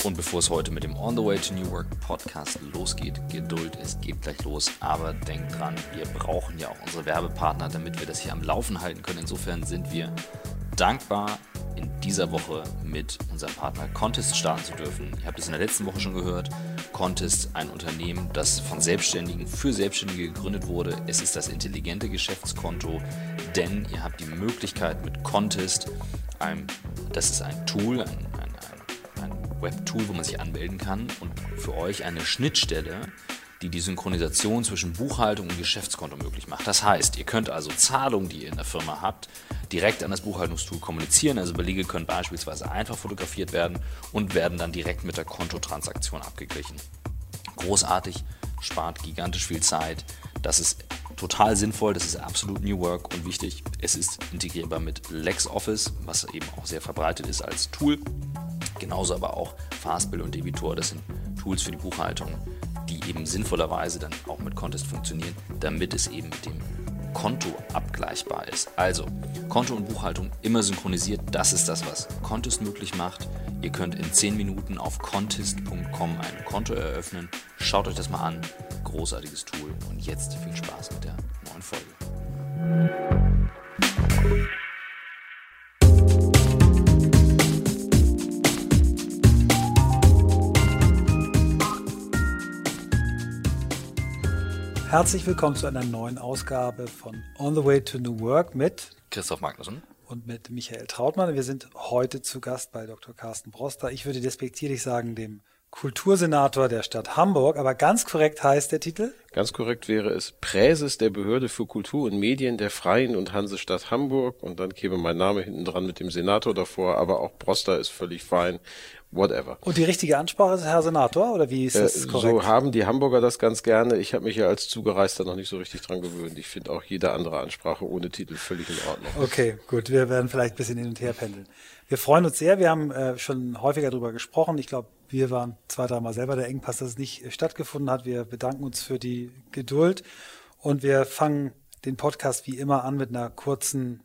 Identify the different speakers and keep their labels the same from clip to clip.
Speaker 1: Und bevor es heute mit dem On the Way to New Work Podcast losgeht, Geduld, es geht gleich los, aber denkt dran, wir brauchen ja auch unsere Werbepartner, damit wir das hier am Laufen halten können. Insofern sind wir dankbar, in dieser Woche mit unserem Partner Contest starten zu dürfen. Ihr habt es in der letzten Woche schon gehört. Contest, ein Unternehmen, das von Selbstständigen für Selbstständige gegründet wurde. Es ist das intelligente Geschäftskonto, denn ihr habt die Möglichkeit mit Contest, das ist ein Tool, ein Webtool, wo man sich anmelden kann und für euch eine Schnittstelle, die Synchronisation zwischen Buchhaltung und Geschäftskonto möglich macht. Das heißt, ihr könnt also Zahlungen, die ihr in der Firma habt, direkt an das Buchhaltungstool kommunizieren. Also Belege können beispielsweise einfach fotografiert werden und werden dann direkt mit der Kontotransaktion abgeglichen. Großartig, spart gigantisch viel Zeit. Das ist total sinnvoll, das ist absolut New Work und wichtig. Es ist integrierbar mit LexOffice, was eben auch sehr verbreitet ist als Tool. Genauso aber auch Fastbill und Debitor, das sind Tools für die Buchhaltung, die eben sinnvollerweise dann auch mit Contest funktionieren, damit es eben mit dem Konto abgleichbar ist. Also, Konto und Buchhaltung immer synchronisiert, das ist das, was Contest möglich macht. Ihr könnt in 10 Minuten auf contest.com ein Konto eröffnen. Schaut euch das mal an, großartiges Tool und jetzt viel Spaß mit der neuen Folge.
Speaker 2: Herzlich willkommen zu einer neuen Ausgabe von On the Way to New Work mit
Speaker 1: Christoph Magnussen
Speaker 2: und mit Michael Trautmann. Wir sind heute zu Gast bei Dr. Carsten Broster. Ich würde despektierlich sagen, dem Kultursenator der Stadt Hamburg, aber ganz korrekt heißt der Titel?
Speaker 3: Ganz korrekt wäre es Präses der Behörde für Kultur und Medien der Freien und Hansestadt Hamburg und dann käme mein Name hinten dran mit dem Senator davor, aber auch Broster ist völlig fein. Whatever.
Speaker 2: Und die richtige Ansprache ist Herr Senator, oder wie ist das korrekt?
Speaker 3: So haben die Hamburger das ganz gerne. Ich habe mich ja als Zugereister noch nicht so richtig dran gewöhnt. Ich finde auch jede andere Ansprache ohne Titel völlig in Ordnung.
Speaker 2: Okay, gut. Wir werden vielleicht ein bisschen hin und her pendeln. Wir freuen uns sehr. Wir haben schon häufiger darüber gesprochen. Ich glaube, wir waren 2-3 Mal selber der Engpass, dass es nicht stattgefunden hat. Wir bedanken uns für die Geduld und wir fangen den Podcast wie immer an mit einer kurzen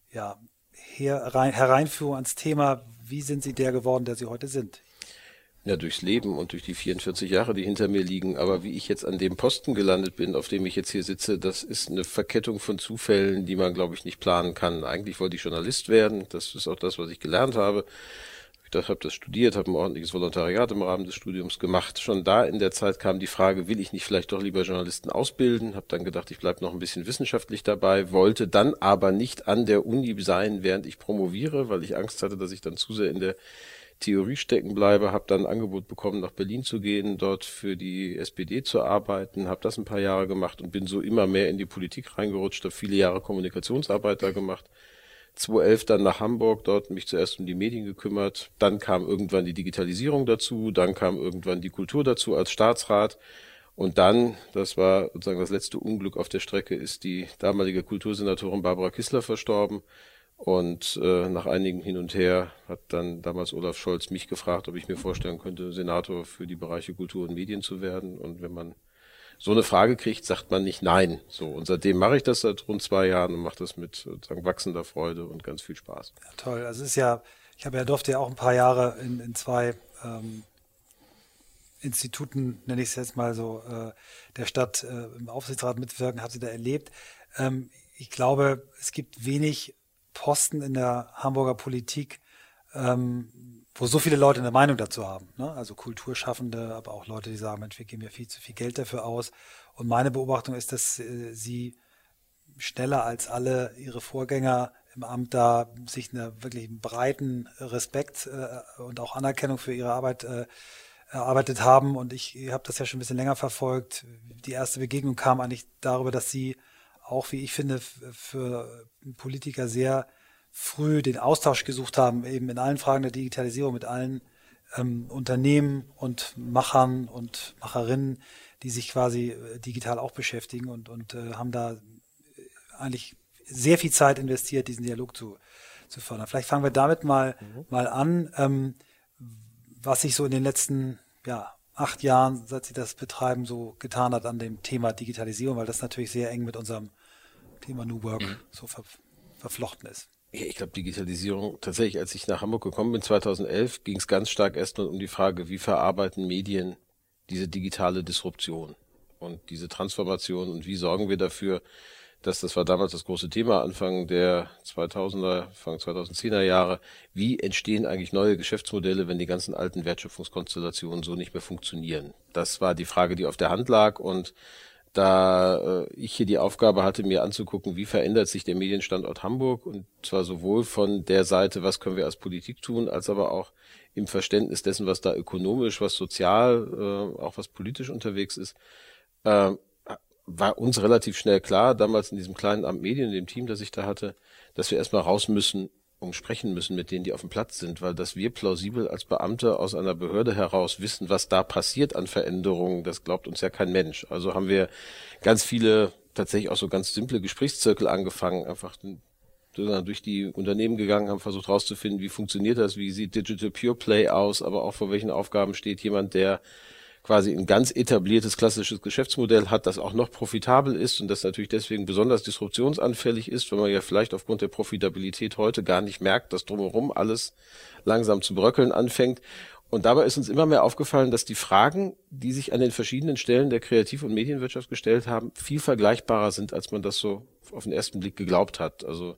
Speaker 2: Hereinführung ans Thema. Wie sind Sie der geworden, der Sie heute sind?
Speaker 3: Ja, durchs Leben und durch die 44 Jahre, die hinter mir liegen. Aber wie ich jetzt an dem Posten gelandet bin, auf dem ich jetzt hier sitze, das ist eine Verkettung von Zufällen, die man, glaube ich, nicht planen kann. Eigentlich wollte ich Journalist werden. Das ist auch das, was ich gelernt habe. Ich habe das studiert, habe ein ordentliches Volontariat im Rahmen des Studiums gemacht. Schon da in der Zeit kam die Frage, will ich nicht vielleicht doch lieber Journalisten ausbilden? Habe dann gedacht, ich bleibe noch ein bisschen wissenschaftlich dabei, wollte dann aber nicht an der Uni sein, während ich promoviere, weil ich Angst hatte, dass ich dann zu sehr in der Theorie stecken bleibe. Habe dann ein Angebot bekommen, nach Berlin zu gehen, dort für die SPD zu arbeiten, habe das ein paar Jahre gemacht und bin so immer mehr in die Politik reingerutscht, habe viele Jahre Kommunikationsarbeit da gemacht. 2011 dann nach Hamburg, dort mich zuerst um die Medien gekümmert. Dann kam irgendwann die Digitalisierung dazu, dann kam irgendwann die Kultur dazu als Staatsrat. Und dann, das war sozusagen das letzte Unglück auf der Strecke, ist die damalige Kultursenatorin Barbara Kissler verstorben. Und nach einigen Hin und Her hat dann damals Olaf Scholz mich gefragt, ob ich mir vorstellen könnte, Senator für die Bereiche Kultur und Medien zu werden. Und wenn man so eine Frage kriegt, sagt man nicht nein. So, und seitdem mache ich das seit rund 2 Jahren und mache das mit sozusagen wachsender Freude und ganz viel Spaß.
Speaker 2: Ja, toll. Also es ist ja, durfte ja auch ein paar Jahre in 2 Instituten, nenne ich es jetzt mal so, der Stadt im Aufsichtsrat mitwirken, habe sie da erlebt. Ich glaube, es gibt wenig Posten in der Hamburger Politik, wo so viele Leute eine Meinung dazu haben, ne? Also Kulturschaffende, aber auch Leute, die sagen, Mensch, wir geben ja viel zu viel Geld dafür aus. Und meine Beobachtung ist, dass sie schneller als alle ihre Vorgänger im Amt da sich einer wirklich breiten Respekt und auch Anerkennung für ihre Arbeit erarbeitet haben. Und ich habe das ja schon ein bisschen länger verfolgt. Die erste Begegnung kam eigentlich darüber, dass sie auch, wie ich finde, für Politiker sehr früh den Austausch gesucht haben, eben in allen Fragen der Digitalisierung mit allen Unternehmen und Machern und Macherinnen, die sich quasi digital auch beschäftigen und haben da eigentlich sehr viel Zeit investiert, diesen Dialog zu fördern. Vielleicht fangen wir damit mal an, was sich so in den letzten 8 Jahren, seit Sie das betreiben, so getan hat an dem Thema Digitalisierung, weil das natürlich sehr eng mit unserem Thema New Work so verflochten ist.
Speaker 3: Ich glaube, Digitalisierung, tatsächlich, als ich nach Hamburg gekommen bin, 2011, ging es ganz stark erstmal um die Frage, wie verarbeiten Medien diese digitale Disruption und diese Transformation und wie sorgen wir dafür, dass, das war damals das große Thema, Anfang der 2000er, Anfang 2010er Jahre, wie entstehen eigentlich neue Geschäftsmodelle, wenn die ganzen alten Wertschöpfungskonstellationen so nicht mehr funktionieren? Das war die Frage, die auf der Hand lag, und da ich hier die Aufgabe hatte, mir anzugucken, wie verändert sich der Medienstandort Hamburg, und zwar sowohl von der Seite, was können wir als Politik tun, als aber auch im Verständnis dessen, was da ökonomisch, was sozial, auch was politisch unterwegs ist, war uns relativ schnell klar, damals in diesem kleinen Amt Medien, in dem Team, das ich da hatte, dass wir erstmal raus müssen, sprechen müssen mit denen, die auf dem Platz sind, weil dass wir plausibel als Beamte aus einer Behörde heraus wissen, was da passiert an Veränderungen, das glaubt uns ja kein Mensch. Also haben wir ganz viele, tatsächlich auch so ganz simple Gesprächszirkel angefangen, einfach durch die Unternehmen gegangen, haben versucht herauszufinden, wie funktioniert das, wie sieht Digital Pure Play aus, aber auch vor welchen Aufgaben steht jemand, der quasi ein ganz etabliertes klassisches Geschäftsmodell hat, das auch noch profitabel ist und das natürlich deswegen besonders disruptionsanfällig ist, weil man ja vielleicht aufgrund der Profitabilität heute gar nicht merkt, dass drumherum alles langsam zu bröckeln anfängt. Und dabei ist uns immer mehr aufgefallen, dass die Fragen, die sich an den verschiedenen Stellen der Kreativ- und Medienwirtschaft gestellt haben, viel vergleichbarer sind, als man das so auf den ersten Blick geglaubt hat. Also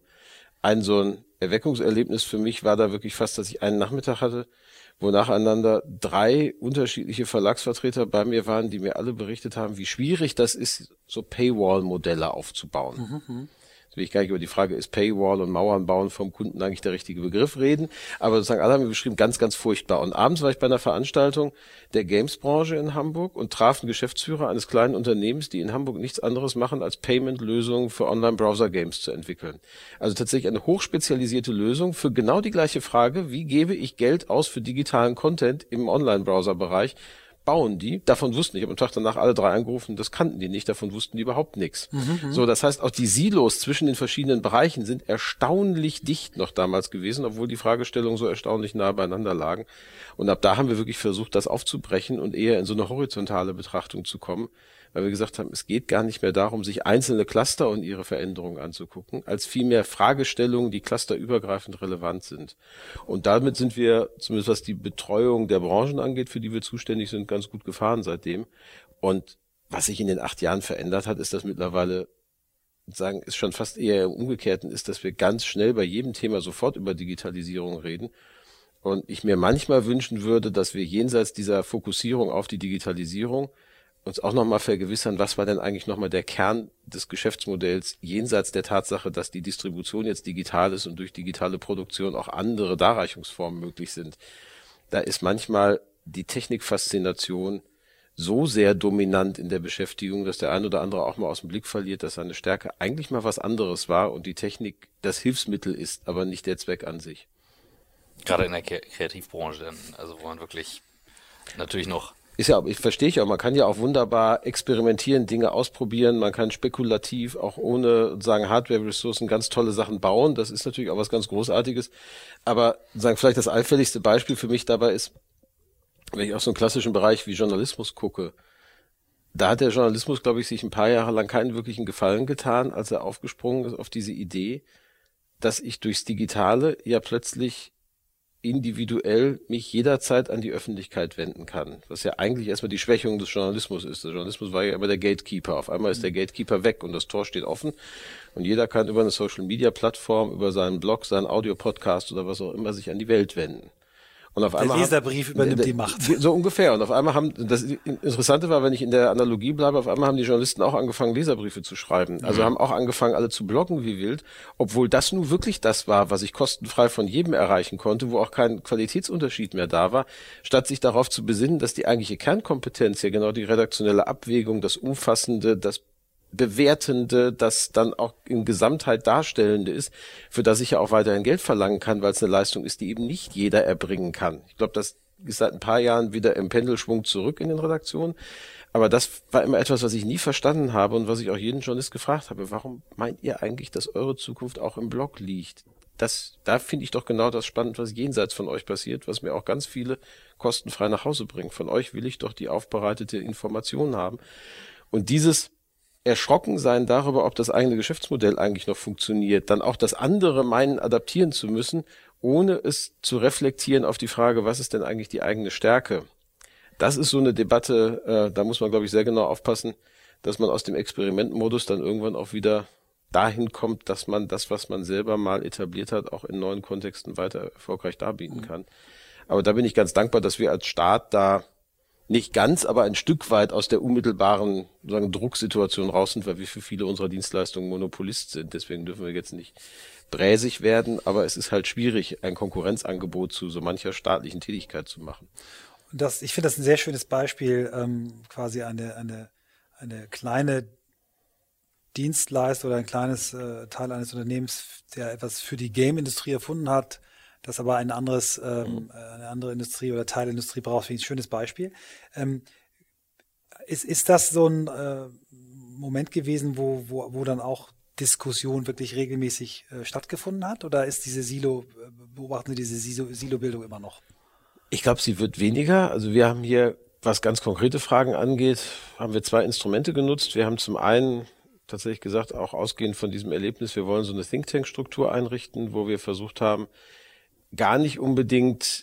Speaker 3: so ein Erweckungserlebnis für mich war da wirklich fast, dass ich einen Nachmittag hatte, wo nacheinander 3 unterschiedliche Verlagsvertreter bei mir waren, die mir alle berichtet haben, wie schwierig das ist, so Paywall-Modelle aufzubauen. Jetzt will ich gar nicht über die Frage, ist Paywall und Mauern bauen vom Kunden eigentlich der richtige Begriff reden, aber sozusagen alle haben mir beschrieben, ganz, ganz furchtbar. Und abends war ich bei einer Veranstaltung der Games-Branche in Hamburg und traf einen Geschäftsführer eines kleinen Unternehmens, die in Hamburg nichts anderes machen, als Payment-Lösungen für Online-Browser-Games zu entwickeln. Also tatsächlich eine hochspezialisierte Lösung für genau die gleiche Frage, wie gebe ich Geld aus für digitalen Content im Online-Browser-Bereich, bauen die. Davon wussten, ich habe am Tag danach alle 3 angerufen, das kannten die nicht, davon wussten die überhaupt nichts. So, das heißt, auch die Silos zwischen den verschiedenen Bereichen sind erstaunlich dicht noch damals gewesen, obwohl die Fragestellungen so erstaunlich nah beieinander lagen. Und ab da haben wir wirklich versucht, das aufzubrechen und eher in so eine horizontale Betrachtung zu kommen, weil wir gesagt haben, es geht gar nicht mehr darum, sich einzelne Cluster und ihre Veränderungen anzugucken, als vielmehr Fragestellungen, die clusterübergreifend relevant sind. Und damit sind wir, zumindest was die Betreuung der Branchen angeht, für die wir zuständig sind, ganz gut gefahren seitdem. Und was sich in den 8 Jahren verändert hat, ist, dass mittlerweile, sagen, ist schon fast eher im Umgekehrten ist, dass wir ganz schnell bei jedem Thema sofort über Digitalisierung reden. Und ich mir manchmal wünschen würde, dass wir jenseits dieser Fokussierung auf die Digitalisierung uns auch nochmal vergewissern, was war denn eigentlich nochmal der Kern des Geschäftsmodells, jenseits der Tatsache, dass die Distribution jetzt digital ist und durch digitale Produktion auch andere Darreichungsformen möglich sind. Da ist manchmal die Technikfaszination so sehr dominant in der Beschäftigung, dass der ein oder andere auch mal aus dem Blick verliert, dass seine Stärke eigentlich mal was anderes war und die Technik das Hilfsmittel ist, aber nicht der Zweck an sich.
Speaker 1: Gerade in der Kreativbranche, dann, also wo man wirklich natürlich noch
Speaker 3: ist ja, ich verstehe auch, man kann ja auch wunderbar experimentieren, Dinge ausprobieren, man kann spekulativ auch ohne sagen Hardware-Ressourcen ganz tolle Sachen bauen, das ist natürlich auch was ganz Großartiges, aber sagen vielleicht das allfälligste Beispiel für mich dabei ist, wenn ich auf so einen klassischen Bereich wie Journalismus gucke, da hat der Journalismus, glaube ich, sich ein paar Jahre lang keinen wirklichen Gefallen getan, als er aufgesprungen ist auf diese Idee, dass ich durchs Digitale ja plötzlich individuell mich jederzeit an die Öffentlichkeit wenden kann. Was ja eigentlich erstmal die Schwächung des Journalismus ist. Der Journalismus war ja immer der Gatekeeper. Auf einmal ist der Gatekeeper weg und das Tor steht offen und jeder kann über eine Social-Media-Plattform, über seinen Blog, seinen Audio-Podcast oder was auch immer sich an die Welt wenden. Und auf einmal
Speaker 2: der Leserbrief übernimmt die Macht.
Speaker 3: So ungefähr. Und auf einmal das Interessante war, wenn ich in der Analogie bleibe, auf einmal haben die Journalisten auch angefangen, Leserbriefe zu schreiben. Also haben auch angefangen, alle zu bloggen wie wild, obwohl das nun wirklich das war, was ich kostenfrei von jedem erreichen konnte, wo auch kein Qualitätsunterschied mehr da war, statt sich darauf zu besinnen, dass die eigentliche Kernkompetenz ja genau die redaktionelle Abwägung, das Umfassende, das Bewertende, das dann auch in Gesamtheit Darstellende ist, für das ich ja auch weiterhin Geld verlangen kann, weil es eine Leistung ist, die eben nicht jeder erbringen kann. Ich glaube, das ist seit ein paar Jahren wieder im Pendelschwung zurück in den Redaktionen. Aber das war immer etwas, was ich nie verstanden habe und was ich auch jeden Journalist gefragt habe. Warum meint ihr eigentlich, dass eure Zukunft auch im Blog liegt? Da finde ich doch genau das spannend, was jenseits von euch passiert, was mir auch ganz viele kostenfrei nach Hause bringt. Von euch will ich doch die aufbereitete Information haben. Und dieses erschrocken sein darüber, ob das eigene Geschäftsmodell eigentlich noch funktioniert, dann auch das andere meinen, adaptieren zu müssen, ohne es zu reflektieren auf die Frage, was ist denn eigentlich die eigene Stärke? Das ist so eine Debatte, da muss man, glaube ich, sehr genau aufpassen, dass man aus dem Experimentmodus dann irgendwann auch wieder dahin kommt, dass man das, was man selber mal etabliert hat, auch in neuen Kontexten weiter erfolgreich darbieten kann. Aber da bin ich ganz dankbar, dass wir als Staat da nicht ganz, aber ein Stück weit aus der unmittelbaren Drucksituation raus sind, weil wir für viele unserer Dienstleistungen Monopolist sind. Deswegen dürfen wir jetzt nicht bräsig werden, aber es ist halt schwierig, ein Konkurrenzangebot zu so mancher staatlichen Tätigkeit zu machen.
Speaker 2: Und ich finde das ein sehr schönes Beispiel, quasi eine kleine Dienstleister oder ein kleines Teil eines Unternehmens, der etwas für die Game-Industrie erfunden hat, das aber eine andere Industrie oder Teilindustrie braucht. Finde ich ein schönes Beispiel. Ist das so ein Moment gewesen, wo dann auch Diskussion wirklich regelmäßig stattgefunden hat? Oder ist beobachten Sie diese Silo-Bildung immer noch?
Speaker 3: Ich glaube, sie wird weniger. Also wir haben hier, was ganz konkrete Fragen angeht, haben wir 2 Instrumente genutzt. Wir haben zum einen tatsächlich gesagt, auch ausgehend von diesem Erlebnis, wir wollen so eine Think-Tank-Struktur einrichten, wo wir versucht haben, gar nicht unbedingt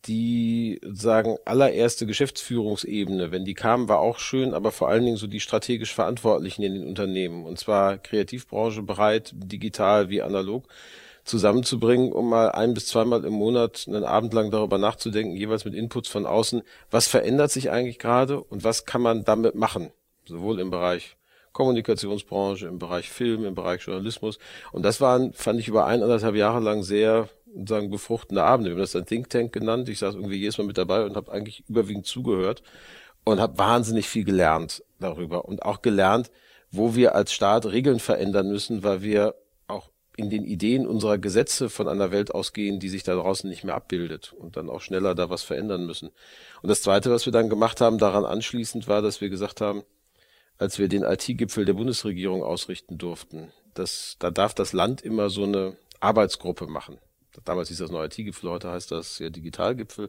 Speaker 3: die, allererste Geschäftsführungsebene, wenn die kamen, war auch schön, aber vor allen Dingen so die strategisch Verantwortlichen in den Unternehmen, und zwar Kreativbranche bereit, digital wie analog, zusammenzubringen, um mal 1- bis 2-mal im Monat einen Abend lang darüber nachzudenken, jeweils mit Inputs von außen, was verändert sich eigentlich gerade und was kann man damit machen, sowohl im Bereich Kommunikationsbranche, im Bereich Film, im Bereich Journalismus. Und das waren, fand ich, über 1,5 Jahre lang sehr befruchtende Abende. Wir haben das dann Think Tank genannt. Ich saß irgendwie jedes Mal mit dabei und habe eigentlich überwiegend zugehört und habe wahnsinnig viel gelernt darüber und auch gelernt, wo wir als Staat Regeln verändern müssen, weil wir auch in den Ideen unserer Gesetze von einer Welt ausgehen, die sich da draußen nicht mehr abbildet und dann auch schneller da was verändern müssen. Und das Zweite, was wir dann gemacht haben, daran anschließend war, dass wir gesagt haben, als wir den IT-Gipfel der Bundesregierung ausrichten durften, da darf das Land immer so eine Arbeitsgruppe machen. Damals hieß das noch IT-Gipfel, heute heißt das ja Digitalgipfel.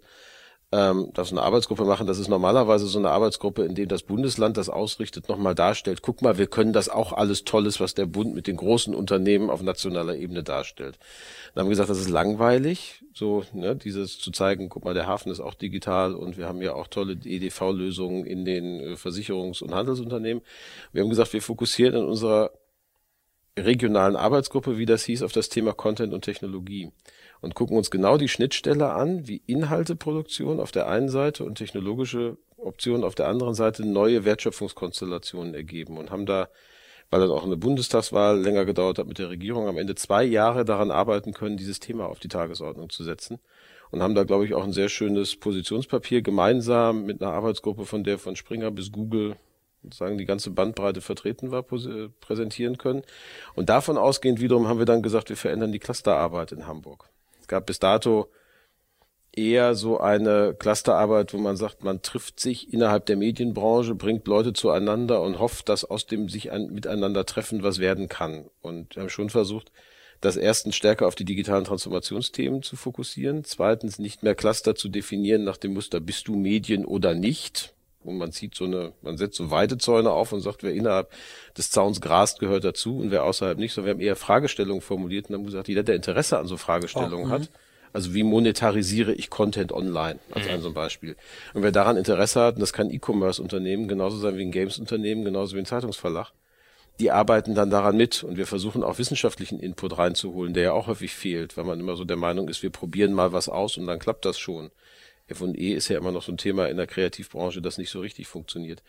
Speaker 3: Darf so eine Arbeitsgruppe machen. Das ist normalerweise so eine Arbeitsgruppe, in der das Bundesland das ausrichtet, nochmal darstellt. Guck mal, wir können das auch alles Tolles, was der Bund mit den großen Unternehmen auf nationaler Ebene darstellt. Dann haben wir gesagt, das ist langweilig, dieses zu zeigen, guck mal, der Hafen ist auch digital und wir haben ja auch tolle EDV-Lösungen in den Versicherungs- und Handelsunternehmen. Wir haben gesagt, wir fokussieren in unserer regionalen Arbeitsgruppe, wie das hieß, auf das Thema Content und Technologie und gucken uns genau die Schnittstelle an, wie Inhalteproduktion auf der einen Seite und technologische Optionen auf der anderen Seite neue Wertschöpfungskonstellationen ergeben und haben da, weil dann auch eine Bundestagswahl länger gedauert hat mit der Regierung, am Ende 2 Jahre daran arbeiten können, dieses Thema auf die Tagesordnung zu setzen und haben da, glaube ich, auch ein sehr schönes Positionspapier gemeinsam mit einer Arbeitsgruppe, von der von Springer bis Google die ganze Bandbreite vertreten war, präsentieren können. Und davon ausgehend wiederum haben wir dann gesagt, wir verändern die Clusterarbeit in Hamburg. Es gab bis dato eher so eine Clusterarbeit, wo man sagt, man trifft sich innerhalb der Medienbranche, bringt Leute zueinander und hofft, dass aus dem sich miteinander treffen was werden kann. Und wir haben schon versucht, das erstens stärker auf die digitalen Transformationsthemen zu fokussieren, zweitens nicht mehr Cluster zu definieren nach dem Muster, bist du Medien oder nicht? Und man setzt so Weidezäune auf und sagt, wer innerhalb des Zauns grast, gehört dazu und wer außerhalb nicht. So, wir haben eher Fragestellungen formuliert und haben gesagt, jeder, der Interesse an so Fragestellungen hat, also wie monetarisiere ich Content online, als so ein Beispiel. Und wer daran Interesse hat, und das kann ein E-Commerce-Unternehmen genauso sein wie ein Games-Unternehmen, genauso wie ein Zeitungsverlag, die arbeiten dann daran mit und wir versuchen auch wissenschaftlichen Input reinzuholen, der ja auch häufig fehlt, weil man immer so der Meinung ist, wir probieren mal was aus und dann klappt das schon. F&E ist ja immer noch so ein Thema in der Kreativbranche, das nicht so richtig funktioniert.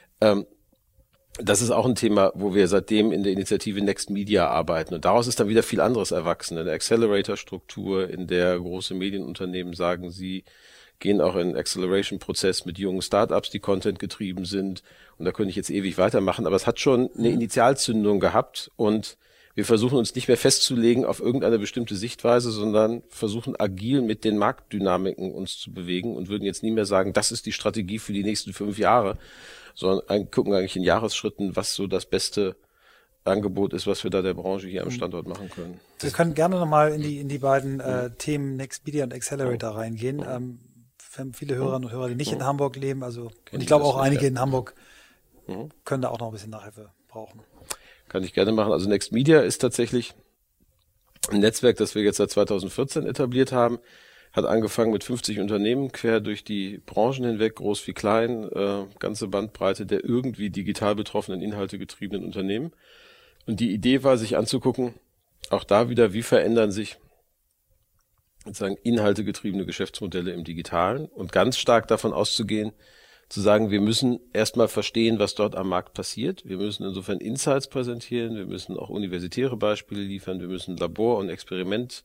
Speaker 3: Das ist auch ein Thema, wo wir seitdem in der Initiative Next Media arbeiten. Und daraus ist dann wieder viel anderes erwachsen. Eine Accelerator-Struktur, in der große Medienunternehmen sagen, sie gehen auch in einen Acceleration-Prozess mit jungen Startups, die Content getrieben sind. Und da könnte ich jetzt ewig weitermachen. Aber es hat schon eine Initialzündung gehabt und wir versuchen uns nicht mehr festzulegen auf irgendeine bestimmte Sichtweise, sondern versuchen agil mit den Marktdynamiken uns zu bewegen und würden jetzt nie mehr sagen, das ist die Strategie für die nächsten 5 Jahre, sondern gucken eigentlich in Jahresschritten, was so das beste Angebot ist, was wir da der Branche hier am Standort machen können.
Speaker 2: Wir können gerne nochmal in die beiden Themen Next Media und Accelerator reingehen. Wir haben viele Hörerinnen und Hörer, die nicht in Hamburg leben, und ich glaube auch einige in Hamburg können da auch noch ein bisschen Nachhilfe brauchen?
Speaker 3: Kann ich gerne machen. Also Next Media ist tatsächlich ein Netzwerk, das wir jetzt seit 2014 etabliert haben. Hat angefangen mit 50 Unternehmen, quer durch die Branchen hinweg, groß wie klein, ganze Bandbreite der irgendwie digital betroffenen, inhaltegetriebenen Unternehmen. Und die Idee war, sich anzugucken, auch da wieder, wie verändern sich sozusagen inhaltegetriebene Geschäftsmodelle im Digitalen und ganz stark davon auszugehen, zu sagen, wir müssen erstmal verstehen, was dort am Markt passiert. Wir müssen insofern Insights präsentieren, wir müssen auch universitäre Beispiele liefern, wir müssen Labor- und Experiment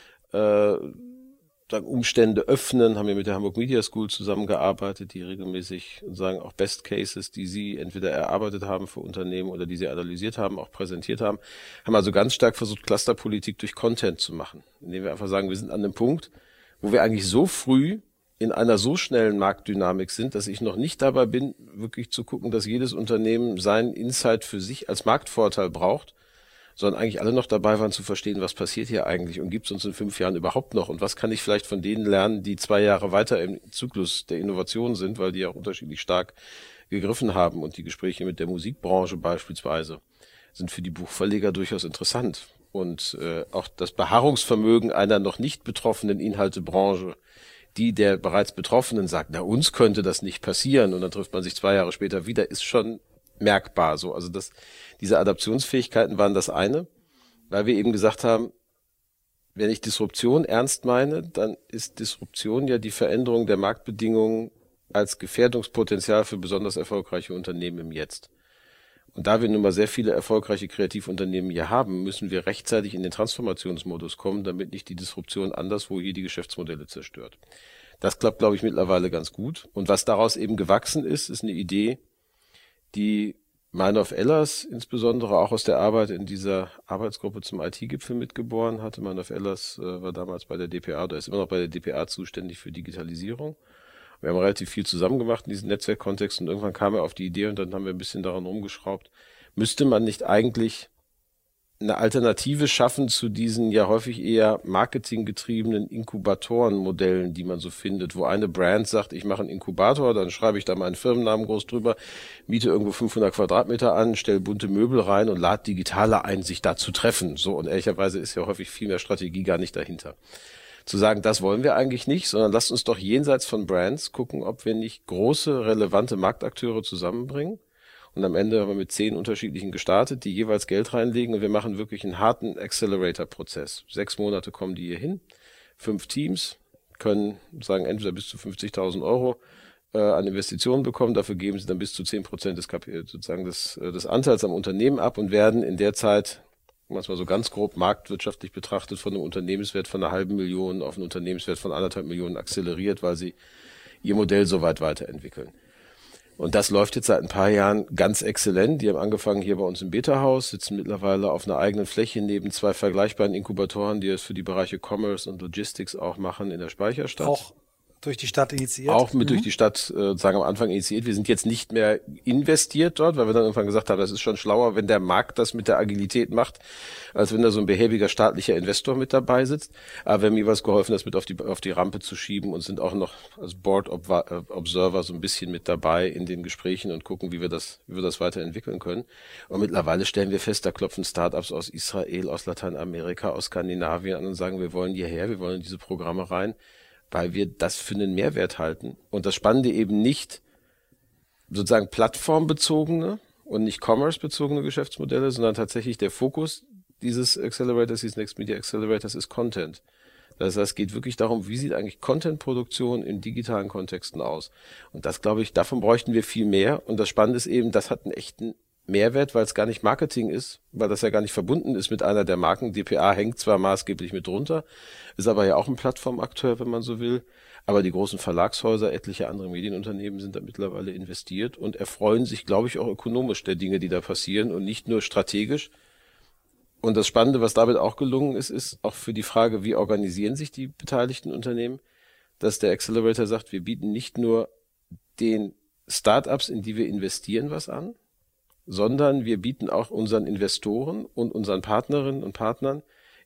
Speaker 3: Umstände öffnen, haben wir mit der Hamburg Media School zusammengearbeitet, die regelmäßig sozusagen auch Best Cases, die sie entweder erarbeitet haben für Unternehmen oder die sie analysiert haben, auch präsentiert haben also ganz stark versucht, Clusterpolitik durch Content zu machen, indem wir einfach sagen, wir sind an einem Punkt, wo wir eigentlich so früh in einer so schnellen Marktdynamik sind, dass ich noch nicht dabei bin, wirklich zu gucken, dass jedes Unternehmen seinen Insight für sich als Marktvorteil braucht, sondern eigentlich alle noch dabei waren zu verstehen, was passiert hier eigentlich und gibt es uns in 5 Jahren überhaupt noch und was kann ich vielleicht von denen lernen, die 2 Jahre weiter im Zyklus der Innovation sind, weil die auch unterschiedlich stark gegriffen haben und die Gespräche mit der Musikbranche beispielsweise sind für die Buchverleger durchaus interessant und auch das Beharrungsvermögen einer noch nicht betroffenen Inhaltebranche, die der bereits Betroffenen sagt, na uns könnte das nicht passieren und dann trifft man sich 2 Jahre später wieder, ist schon merkbar so. Also diese Adaptionsfähigkeiten waren das eine, weil wir eben gesagt haben, wenn ich Disruption ernst meine, dann ist Disruption ja die Veränderung der Marktbedingungen als Gefährdungspotenzial für besonders erfolgreiche Unternehmen im Jetzt. Und da wir nun mal sehr viele erfolgreiche Kreativunternehmen hier haben, müssen wir rechtzeitig in den Transformationsmodus kommen, damit nicht die Disruption anderswo hier die Geschäftsmodelle zerstört. Das klappt, glaube ich, mittlerweile ganz gut. Und was daraus eben gewachsen ist, ist eine Idee, die Meinhof Ehlers insbesondere auch aus der Arbeit in dieser Arbeitsgruppe zum IT-Gipfel mitgeboren hatte. Meinhof Ehlers war damals bei der dpa, oder ist immer noch bei der dpa zuständig für Digitalisierung. Wir haben relativ viel zusammen gemacht in diesem Netzwerkkontext und irgendwann kam er auf die Idee und dann haben wir ein bisschen daran rumgeschraubt. Müsste man nicht eigentlich eine Alternative schaffen zu diesen ja häufig eher marketinggetriebenen Inkubatorenmodellen, die man so findet, wo eine Brand sagt, ich mache einen Inkubator, dann schreibe ich da meinen Firmennamen groß drüber, miete irgendwo 500 Quadratmeter an, stelle bunte Möbel rein und lade Digitale ein, sich da zu treffen. So, und ehrlicherweise ist ja häufig viel mehr Strategie gar nicht dahinter. Zu sagen, das wollen wir eigentlich nicht, sondern lasst uns doch jenseits von Brands gucken, ob wir nicht große, relevante Marktakteure zusammenbringen. Und am Ende haben wir mit 10 unterschiedlichen gestartet, die jeweils Geld reinlegen und wir machen wirklich einen harten Accelerator-Prozess. 6 Monate kommen die hier hin, 5 Teams können sagen entweder bis zu 50.000 Euro an Investitionen bekommen, dafür geben sie dann bis zu 10% des Anteils am Unternehmen ab und werden in der Zeit, manchmal so ganz grob marktwirtschaftlich betrachtet, von einem Unternehmenswert von 500.000 auf einen Unternehmenswert von 1,5 Millionen akzeleriert, weil sie ihr Modell so weit weiterentwickeln. Und das läuft jetzt seit ein paar Jahren ganz exzellent. Die haben angefangen hier bei uns im Beta-Haus, sitzen mittlerweile auf einer eigenen Fläche neben 2 vergleichbaren Inkubatoren, die es für die Bereiche Commerce und Logistics auch machen in der Speicherstadt.
Speaker 2: Auch durch die Stadt initiiert?
Speaker 3: Auch mit durch die Stadt sagen am Anfang initiiert. Wir sind jetzt nicht mehr investiert dort, weil wir dann irgendwann gesagt haben, das ist schon schlauer, wenn der Markt das mit der Agilität macht, als wenn da so ein behäbiger staatlicher Investor mit dabei sitzt. Aber wir haben jeweils geholfen, das mit auf die Rampe zu schieben und sind auch noch als Board Observer so ein bisschen mit dabei in den Gesprächen und gucken, wie wir das weiterentwickeln können. Und mittlerweile stellen wir fest, da klopfen Startups aus Israel, aus Lateinamerika, aus Skandinavien an und sagen, wir wollen hierher, wir wollen in diese Programme rein, weil wir das für einen Mehrwert halten. Und das Spannende eben nicht sozusagen plattformbezogene und nicht commerce-bezogene Geschäftsmodelle, sondern tatsächlich der Fokus dieses Accelerators, dieses Next Media Accelerators ist Content. Das heißt, es geht wirklich darum, wie sieht eigentlich Content-Produktion in digitalen Kontexten aus. Und das, glaube ich, davon bräuchten wir viel mehr. Und das Spannende ist eben, das hat einen echten Mehrwert, weil es gar nicht Marketing ist, weil das ja gar nicht verbunden ist mit einer der Marken. dpa hängt zwar maßgeblich mit drunter, ist aber ja auch ein Plattformakteur, wenn man so will. Aber die großen Verlagshäuser, etliche andere Medienunternehmen sind da mittlerweile investiert und erfreuen sich, glaube ich, auch ökonomisch der Dinge, die da passieren und nicht nur strategisch. Und das Spannende, was damit auch gelungen ist, ist auch für die Frage, wie organisieren sich die beteiligten Unternehmen, dass der Accelerator sagt, wir bieten nicht nur den Startups, in die wir investieren, was an, sondern wir bieten auch unseren Investoren und unseren Partnerinnen und Partnern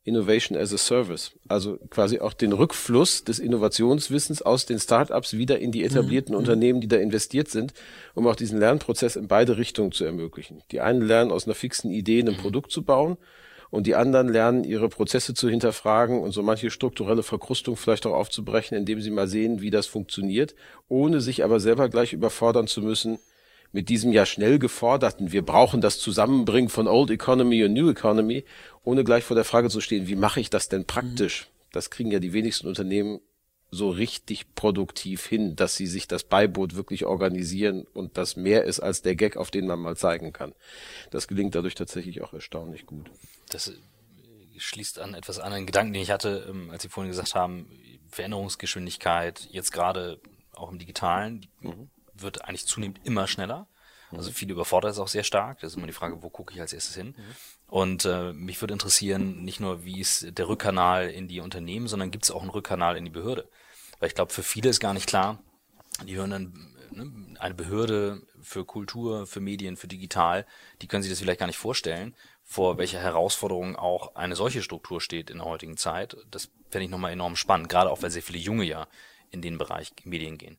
Speaker 3: Innovation as a Service. Also quasi auch den Rückfluss des Innovationswissens aus den Startups wieder in die etablierten Unternehmen, die da investiert sind, um auch diesen Lernprozess in beide Richtungen zu ermöglichen. Die einen lernen, aus einer fixen Idee ein Produkt zu bauen, und die anderen lernen, ihre Prozesse zu hinterfragen und so manche strukturelle Verkrustung vielleicht auch aufzubrechen, indem sie mal sehen, wie das funktioniert, ohne sich aber selber gleich überfordern zu müssen mit diesem ja schnell geforderten, wir brauchen das Zusammenbringen von Old Economy und New Economy, ohne gleich vor der Frage zu stehen, wie mache ich das denn praktisch? Das kriegen ja die wenigsten Unternehmen so richtig produktiv hin, dass sie sich das Beiboot wirklich organisieren und das mehr ist als der Gag, auf den man mal zeigen kann. Das gelingt dadurch tatsächlich auch erstaunlich gut.
Speaker 1: Das schließt an etwas an einen Gedanken, den ich hatte, als Sie vorhin gesagt haben, Veränderungsgeschwindigkeit, jetzt gerade auch im Digitalen, wird eigentlich zunehmend immer schneller. Also viele überfordert es auch sehr stark. Das ist immer die Frage, wo gucke ich als erstes hin? Und mich würde interessieren, nicht nur, wie ist der Rückkanal in die Unternehmen, sondern gibt es auch einen Rückkanal in die Behörde? Weil ich glaube, für viele ist gar nicht klar, die hören dann eine Behörde für Kultur, für Medien, für digital, die können sich das vielleicht gar nicht vorstellen, vor welcher Herausforderung auch eine solche Struktur steht in der heutigen Zeit. Das fände ich nochmal enorm spannend, gerade auch, weil sehr viele Junge ja in den Bereich Medien gehen.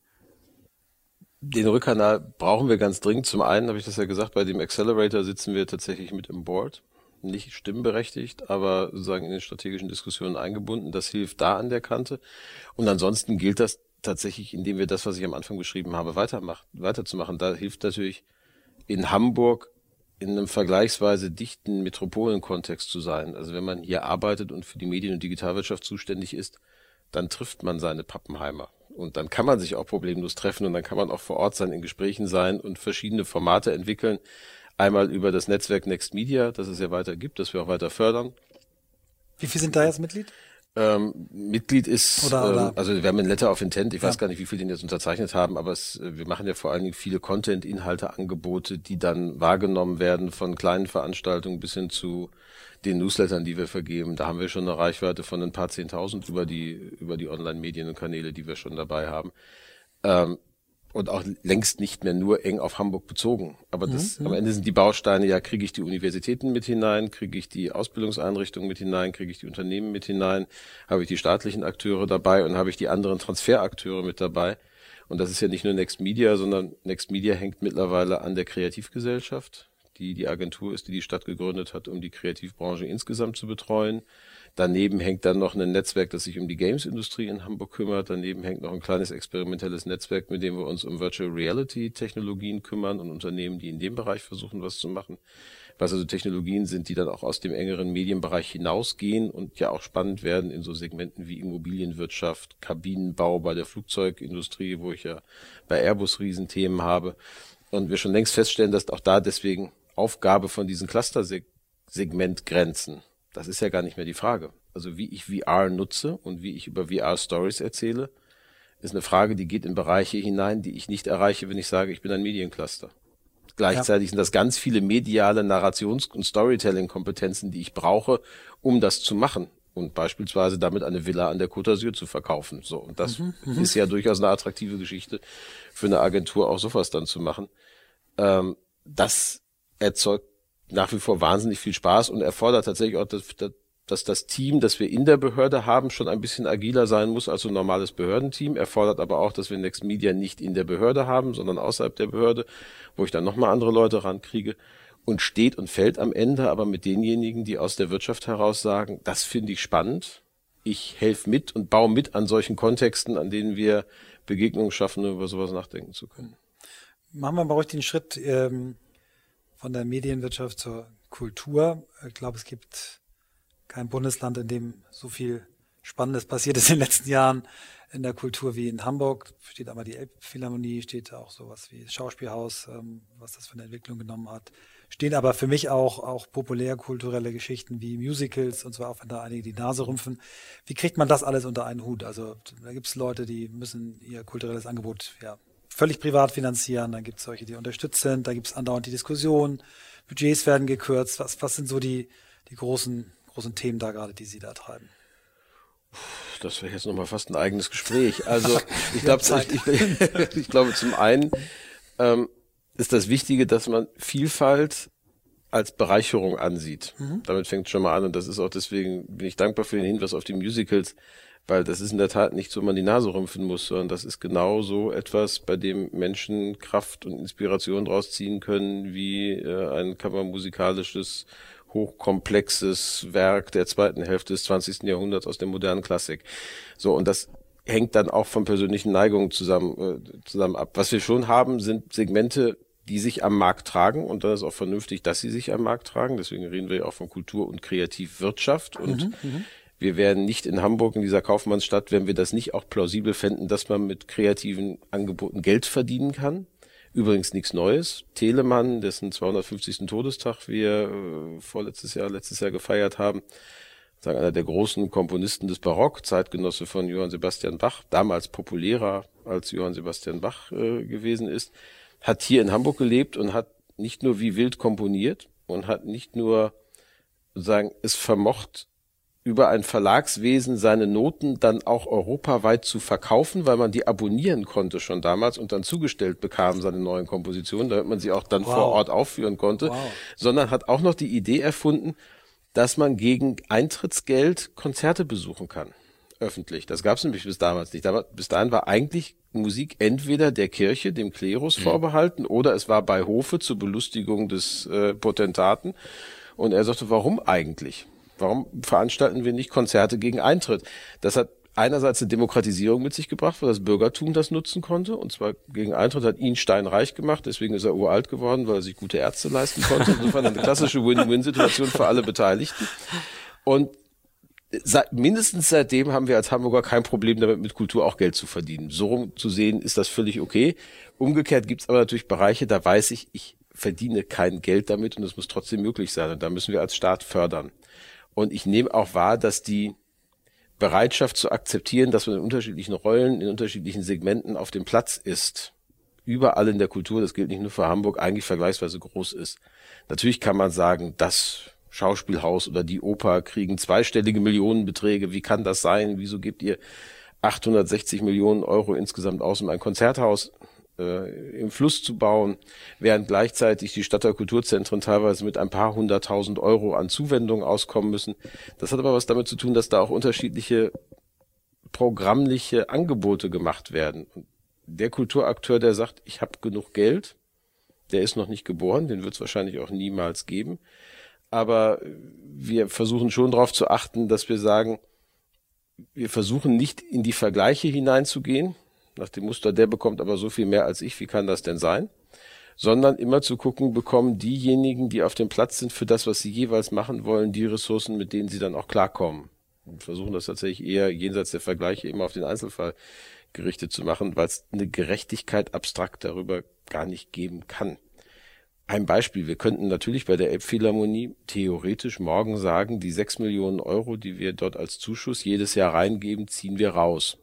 Speaker 3: Den Rückkanal brauchen wir ganz dringend. Zum einen habe ich das ja gesagt, bei dem Accelerator sitzen wir tatsächlich mit im Board. Nicht stimmberechtigt, aber sozusagen in den strategischen Diskussionen eingebunden. Das hilft da an der Kante. Und ansonsten gilt das tatsächlich, indem wir das, was ich am Anfang beschrieben habe, weiterzumachen. Da hilft natürlich in Hamburg in einem vergleichsweise dichten Metropolenkontext zu sein. Also wenn man hier arbeitet und für die Medien- und Digitalwirtschaft zuständig ist, dann trifft man seine Pappenheimer. Und dann kann man sich auch problemlos treffen und dann kann man auch vor Ort sein, in Gesprächen sein und verschiedene Formate entwickeln. Einmal über das Netzwerk Next Media, das es ja weiter gibt, das wir auch weiter fördern.
Speaker 2: Wie viele sind da jetzt Mitglied?
Speaker 3: Mitglied ist,
Speaker 2: Oder
Speaker 3: also wir haben ein Letter of Intent, ich weiß gar nicht, wie viele den jetzt unterzeichnet haben, aber wir machen ja vor allen Dingen viele Content-Inhalte, Angebote, die dann wahrgenommen werden von kleinen Veranstaltungen bis hin zu den Newslettern, die wir vergeben. Da haben wir schon eine Reichweite von ein paar 10.000 über die Online-Medien und Kanäle, die wir schon dabei haben. Und auch längst nicht mehr nur eng auf Hamburg bezogen. Aber am Ende sind die Bausteine, ja, kriege ich die Universitäten mit hinein, kriege ich die Ausbildungseinrichtungen mit hinein, kriege ich die Unternehmen mit hinein, habe ich die staatlichen Akteure dabei und habe ich die anderen Transferakteure mit dabei. Und das ist ja nicht nur Next Media, sondern Next Media hängt mittlerweile an der Kreativgesellschaft, die Agentur ist, die die Stadt gegründet hat, um die Kreativbranche insgesamt zu betreuen. Daneben hängt dann noch ein Netzwerk, das sich um die Games-Industrie in Hamburg kümmert. Daneben hängt noch ein kleines experimentelles Netzwerk, mit dem wir uns um Virtual Reality-Technologien kümmern und Unternehmen, die in dem Bereich versuchen, was zu machen. Was also Technologien sind, die dann auch aus dem engeren Medienbereich hinausgehen und ja auch spannend werden in so Segmenten wie Immobilienwirtschaft, Kabinenbau bei der Flugzeugindustrie, wo ich ja bei Airbus Riesenthemen habe. Und wir schon längst feststellen, dass auch da deswegen Aufgabe von diesen Cluster-Segmentgrenzen, das ist ja gar nicht mehr die Frage. Also wie ich VR nutze und wie ich über VR-Stories erzähle, ist eine Frage, die geht in Bereiche hinein, die ich nicht erreiche, wenn ich sage, ich bin ein Mediencluster. Gleichzeitig sind das ganz viele mediale Narrations- und Storytelling-Kompetenzen, die ich brauche, um das zu machen. Und beispielsweise damit eine Villa an der Côte d'Azur zu verkaufen. So, und das ist ja durchaus eine attraktive Geschichte für eine Agentur, auch sowas dann zu machen. Das erzeugt nach wie vor wahnsinnig viel Spaß und erfordert tatsächlich auch, dass das Team, das wir in der Behörde haben, schon ein bisschen agiler sein muss als so ein normales Behördenteam. Erfordert aber auch, dass wir Next Media nicht in der Behörde haben, sondern außerhalb der Behörde, wo ich dann nochmal andere Leute rankriege. Und steht und fällt am Ende aber mit denjenigen, die aus der Wirtschaft heraus sagen, das finde ich spannend. Ich helfe mit und baue mit an solchen Kontexten, an denen wir Begegnungen schaffen, um über sowas nachdenken zu können.
Speaker 2: Machen wir mal ruhig den Schritt von der Medienwirtschaft zur Kultur. Ich glaube, es gibt kein Bundesland, in dem so viel Spannendes passiert ist in den letzten Jahren in der Kultur wie in Hamburg. Steht einmal die Elbphilharmonie, steht auch sowas wie das Schauspielhaus, was das für eine Entwicklung genommen hat. Stehen aber für mich auch populärkulturelle Geschichten wie Musicals und zwar auch wenn da einige die Nase rümpfen. Wie kriegt man das alles unter einen Hut? Also da gibt es Leute, die müssen ihr kulturelles Angebot völlig privat finanzieren. Dann gibt es solche, die unterstützt sind. Da gibt es andauernd die Diskussion. Budgets werden gekürzt. Was sind so die großen Themen da gerade, die Sie da treiben?
Speaker 3: Das wäre jetzt nochmal fast ein eigenes Gespräch. Also ich glaube zum einen ist das Wichtige, dass man Vielfalt als Bereicherung ansieht. Damit fängt es schon mal an und das ist auch deswegen, bin ich dankbar für den Hinweis auf die Musicals, weil das ist in der Tat nicht so, man die Nase rümpfen muss, sondern das ist genau so etwas, bei dem Menschen Kraft und Inspiration draus ziehen können, wie ein kammermusikalisches, hochkomplexes Werk der zweiten Hälfte des 20. Jahrhunderts aus der modernen Klassik. So, und das hängt dann auch von persönlichen Neigungen zusammen ab. Was wir schon haben, sind Segmente, die sich am Markt tragen, und dann ist auch vernünftig, dass sie sich am Markt tragen. Deswegen reden wir ja auch von Kultur- und Kreativwirtschaft. Und wir werden nicht in Hamburg, in dieser Kaufmannsstadt, wenn wir das nicht auch plausibel fänden, dass man mit kreativen Angeboten Geld verdienen kann. Übrigens nichts Neues. Telemann, dessen 250. Todestag wir letztes Jahr gefeiert haben, sagen einer der großen Komponisten des Barock, Zeitgenosse von Johann Sebastian Bach, damals populärer als Johann Sebastian Bach gewesen ist, hat hier in Hamburg gelebt und hat nicht nur wie wild komponiert und hat nicht nur sozusagen es vermocht, über ein Verlagswesen seine Noten dann auch europaweit zu verkaufen, weil man die abonnieren konnte schon damals und dann zugestellt bekam, seine neuen Kompositionen, damit man sie auch dann vor Ort aufführen konnte, sondern hat auch noch die Idee erfunden, dass man gegen Eintrittsgeld Konzerte besuchen kann, öffentlich. Das gab es nämlich bis damals nicht. Bis dahin war eigentlich Musik entweder der Kirche, dem Klerus vorbehalten, oder es war bei Hofe zur Belustigung des Potentaten. Und er sagte, warum eigentlich? Warum veranstalten wir nicht Konzerte gegen Eintritt? Das hat einerseits eine Demokratisierung mit sich gebracht, weil das Bürgertum das nutzen konnte. Und zwar gegen Eintritt hat ihn steinreich gemacht. Deswegen ist er uralt geworden, weil er sich gute Ärzte leisten konnte. Insofern eine klassische Win-Win-Situation für alle Beteiligten. Und mindestens seitdem haben wir als Hamburger kein Problem damit, mit Kultur auch Geld zu verdienen. So rum zu sehen, ist das völlig okay. Umgekehrt gibt es aber natürlich Bereiche, da weiß ich verdiene kein Geld damit und es muss trotzdem möglich sein. Und da müssen wir als Staat fördern. Und ich nehme auch wahr, dass die Bereitschaft zu akzeptieren, dass man in unterschiedlichen Rollen, in unterschiedlichen Segmenten auf dem Platz ist, überall in der Kultur, das gilt nicht nur für Hamburg, eigentlich vergleichsweise groß ist. Natürlich kann man sagen, das Schauspielhaus oder die Oper kriegen zweistellige Millionenbeträge. Wie kann das sein? Wieso gebt ihr 860 Millionen Euro insgesamt aus, um ein Konzerthaus im Fluss zu bauen, während gleichzeitig die Stadtteilkulturzentren teilweise mit ein paar 100.000 Euro an Zuwendungen auskommen müssen. Das hat aber was damit zu tun, dass da auch unterschiedliche programmliche Angebote gemacht werden. Und der Kulturakteur, der sagt, ich habe genug Geld, der ist noch nicht geboren, den wird es wahrscheinlich auch niemals geben. Aber wir versuchen schon darauf zu achten, dass wir sagen, wir versuchen nicht in die Vergleiche hineinzugehen, nach dem Muster, der bekommt aber so viel mehr als ich, wie kann das denn sein? Sondern immer zu gucken, bekommen diejenigen, die auf dem Platz sind, für das, was sie jeweils machen wollen, die Ressourcen, mit denen sie dann auch klarkommen. Und versuchen das tatsächlich eher jenseits der Vergleiche immer auf den Einzelfall gerichtet zu machen, weil es eine Gerechtigkeit abstrakt darüber gar nicht geben kann. Ein Beispiel, wir könnten natürlich bei der Elbphilharmonie theoretisch morgen sagen, die 6 Millionen Euro, die wir dort als Zuschuss jedes Jahr reingeben, ziehen wir raus.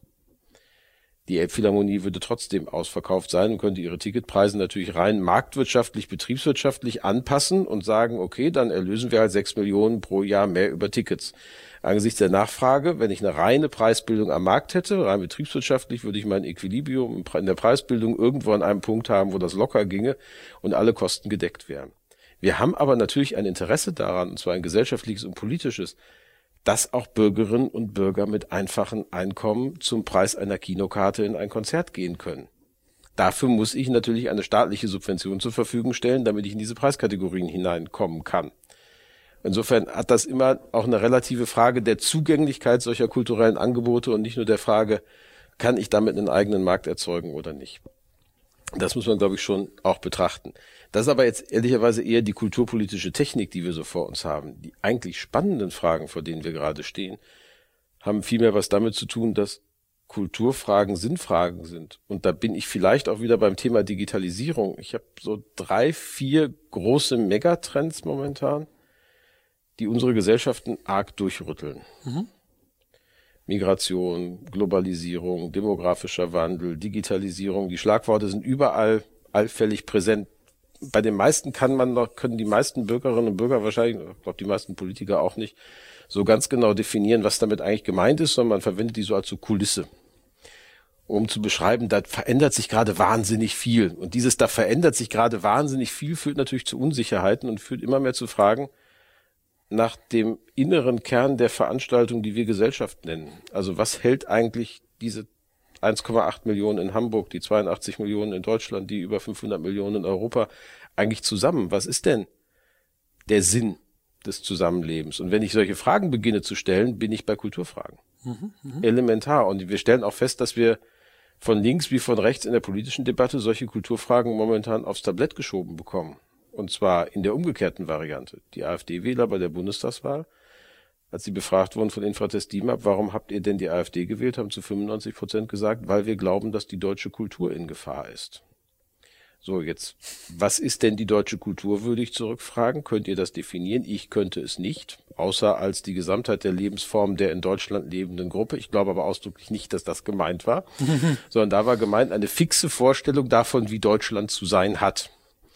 Speaker 3: Die Elbphilharmonie würde trotzdem ausverkauft sein und könnte ihre Ticketpreise natürlich rein marktwirtschaftlich, betriebswirtschaftlich anpassen und sagen, okay, dann erlösen wir halt 6 Millionen pro Jahr mehr über Tickets. Angesichts der Nachfrage, wenn ich eine reine Preisbildung am Markt hätte, rein betriebswirtschaftlich, würde ich mein Equilibrium in der Preisbildung irgendwo an einem Punkt haben, wo das locker ginge und alle Kosten gedeckt wären. Wir haben aber natürlich ein Interesse daran, und zwar ein gesellschaftliches und politisches, dass auch Bürgerinnen und Bürger mit einfachen Einkommen zum Preis einer Kinokarte in ein Konzert gehen können. Dafür muss ich natürlich eine staatliche Subvention zur Verfügung stellen, damit ich in diese Preiskategorien hineinkommen kann. Insofern hat das immer auch eine relative Frage der Zugänglichkeit solcher kulturellen Angebote und nicht nur der Frage, kann ich damit einen eigenen Markt erzeugen oder nicht. Das muss man, glaube ich, schon auch betrachten. Das ist aber jetzt ehrlicherweise eher die kulturpolitische Technik, die wir so vor uns haben. Die eigentlich spannenden Fragen, vor denen wir gerade stehen, haben vielmehr was damit zu tun, dass Kulturfragen Sinnfragen sind. Und da bin ich vielleicht auch wieder beim Thema Digitalisierung. Ich habe so 3, 4 große Megatrends momentan, die unsere Gesellschaften arg durchrütteln. Migration, Globalisierung, demografischer Wandel, Digitalisierung. Die Schlagworte sind überall allfällig präsent. Bei den meisten können die meisten Bürgerinnen und Bürger wahrscheinlich, ich glaube die meisten Politiker auch nicht, so ganz genau definieren, was damit eigentlich gemeint ist, sondern man verwendet die so als so Kulisse. um zu beschreiben, da verändert sich gerade wahnsinnig viel. Und dieses da verändert sich gerade wahnsinnig viel führt natürlich zu Unsicherheiten und führt immer mehr zu Fragen nach dem inneren Kern der Veranstaltung, die wir Gesellschaft nennen. Also was hält eigentlich diese 1,8 Millionen in Hamburg, die 82 Millionen in Deutschland, die über 500 Millionen in Europa eigentlich zusammen? Was ist denn der Sinn des Zusammenlebens? Und wenn ich solche Fragen beginne zu stellen, bin ich bei Kulturfragen. Elementar. Und wir stellen auch fest, dass wir von links wie von rechts in der politischen Debatte solche Kulturfragen momentan aufs Tablett geschoben bekommen. Und zwar in der umgekehrten Variante. Die AfD-Wähler bei der Bundestagswahl, als sie befragt wurden von Infratest DIMAP, warum habt ihr denn die AfD gewählt, haben zu 95% gesagt, weil wir glauben, dass die deutsche Kultur in Gefahr ist. So, jetzt, was ist denn die deutsche Kultur, würde ich zurückfragen. Könnt ihr das definieren? Ich könnte es nicht, außer als die Gesamtheit der Lebensform der in Deutschland lebenden Gruppe. Ich glaube aber ausdrücklich nicht, dass das gemeint war, sondern da war gemeint eine fixe Vorstellung davon, wie Deutschland zu sein hat.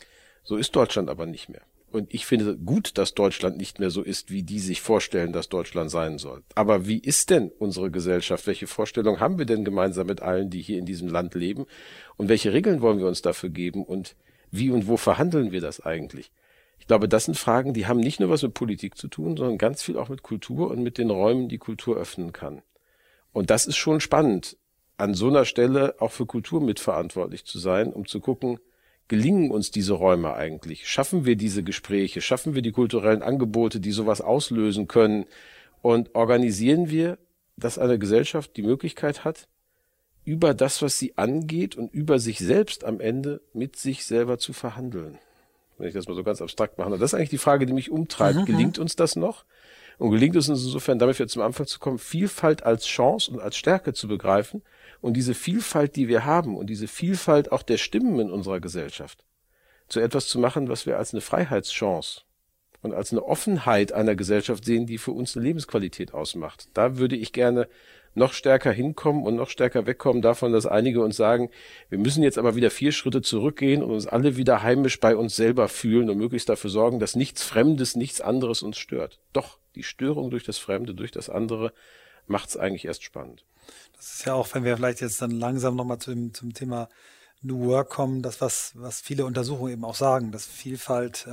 Speaker 3: So ist Deutschland aber nicht mehr. Und ich finde gut, dass Deutschland nicht mehr so ist, wie die sich vorstellen, dass Deutschland sein soll. Aber wie ist denn unsere Gesellschaft? Welche Vorstellung haben wir denn gemeinsam mit allen, die hier in diesem Land leben? Und welche Regeln wollen wir uns dafür geben? Und wie und wo verhandeln wir das eigentlich? Ich glaube, das sind Fragen, die haben nicht nur was mit Politik zu tun, sondern ganz viel auch mit Kultur und mit den Räumen, die Kultur öffnen kann. Und das ist schon spannend, an so einer Stelle auch für Kultur mitverantwortlich zu sein, um zu gucken, gelingen uns diese Räume eigentlich? Schaffen wir diese Gespräche? Schaffen wir die kulturellen Angebote, die sowas auslösen können? Und organisieren wir, dass eine Gesellschaft die Möglichkeit hat, über das, was sie angeht und über sich selbst am Ende mit sich selber zu verhandeln? Wenn ich das mal so ganz abstrakt mache. Das ist eigentlich die Frage, die mich umtreibt. Gelingt uns das noch? Und gelingt es uns insofern, damit wir zum Anfang zu kommen, Vielfalt als Chance und als Stärke zu begreifen und diese Vielfalt, die wir haben und diese Vielfalt auch der Stimmen in unserer Gesellschaft zu etwas zu machen, was wir als eine Freiheitschance und als eine Offenheit einer Gesellschaft sehen, die für uns eine Lebensqualität ausmacht. Da würde ich gerne noch stärker hinkommen und noch stärker wegkommen davon, dass einige uns sagen, wir müssen jetzt aber wieder 4 Schritte zurückgehen und uns alle wieder heimisch bei uns selber fühlen und möglichst dafür sorgen, dass nichts Fremdes, nichts anderes uns stört. Doch, die Störung durch das Fremde, durch das andere macht es eigentlich erst spannend.
Speaker 2: Das ist ja auch, wenn wir vielleicht jetzt dann langsam nochmal zum Thema New Work kommen, das, was viele Untersuchungen eben auch sagen, dass Vielfalt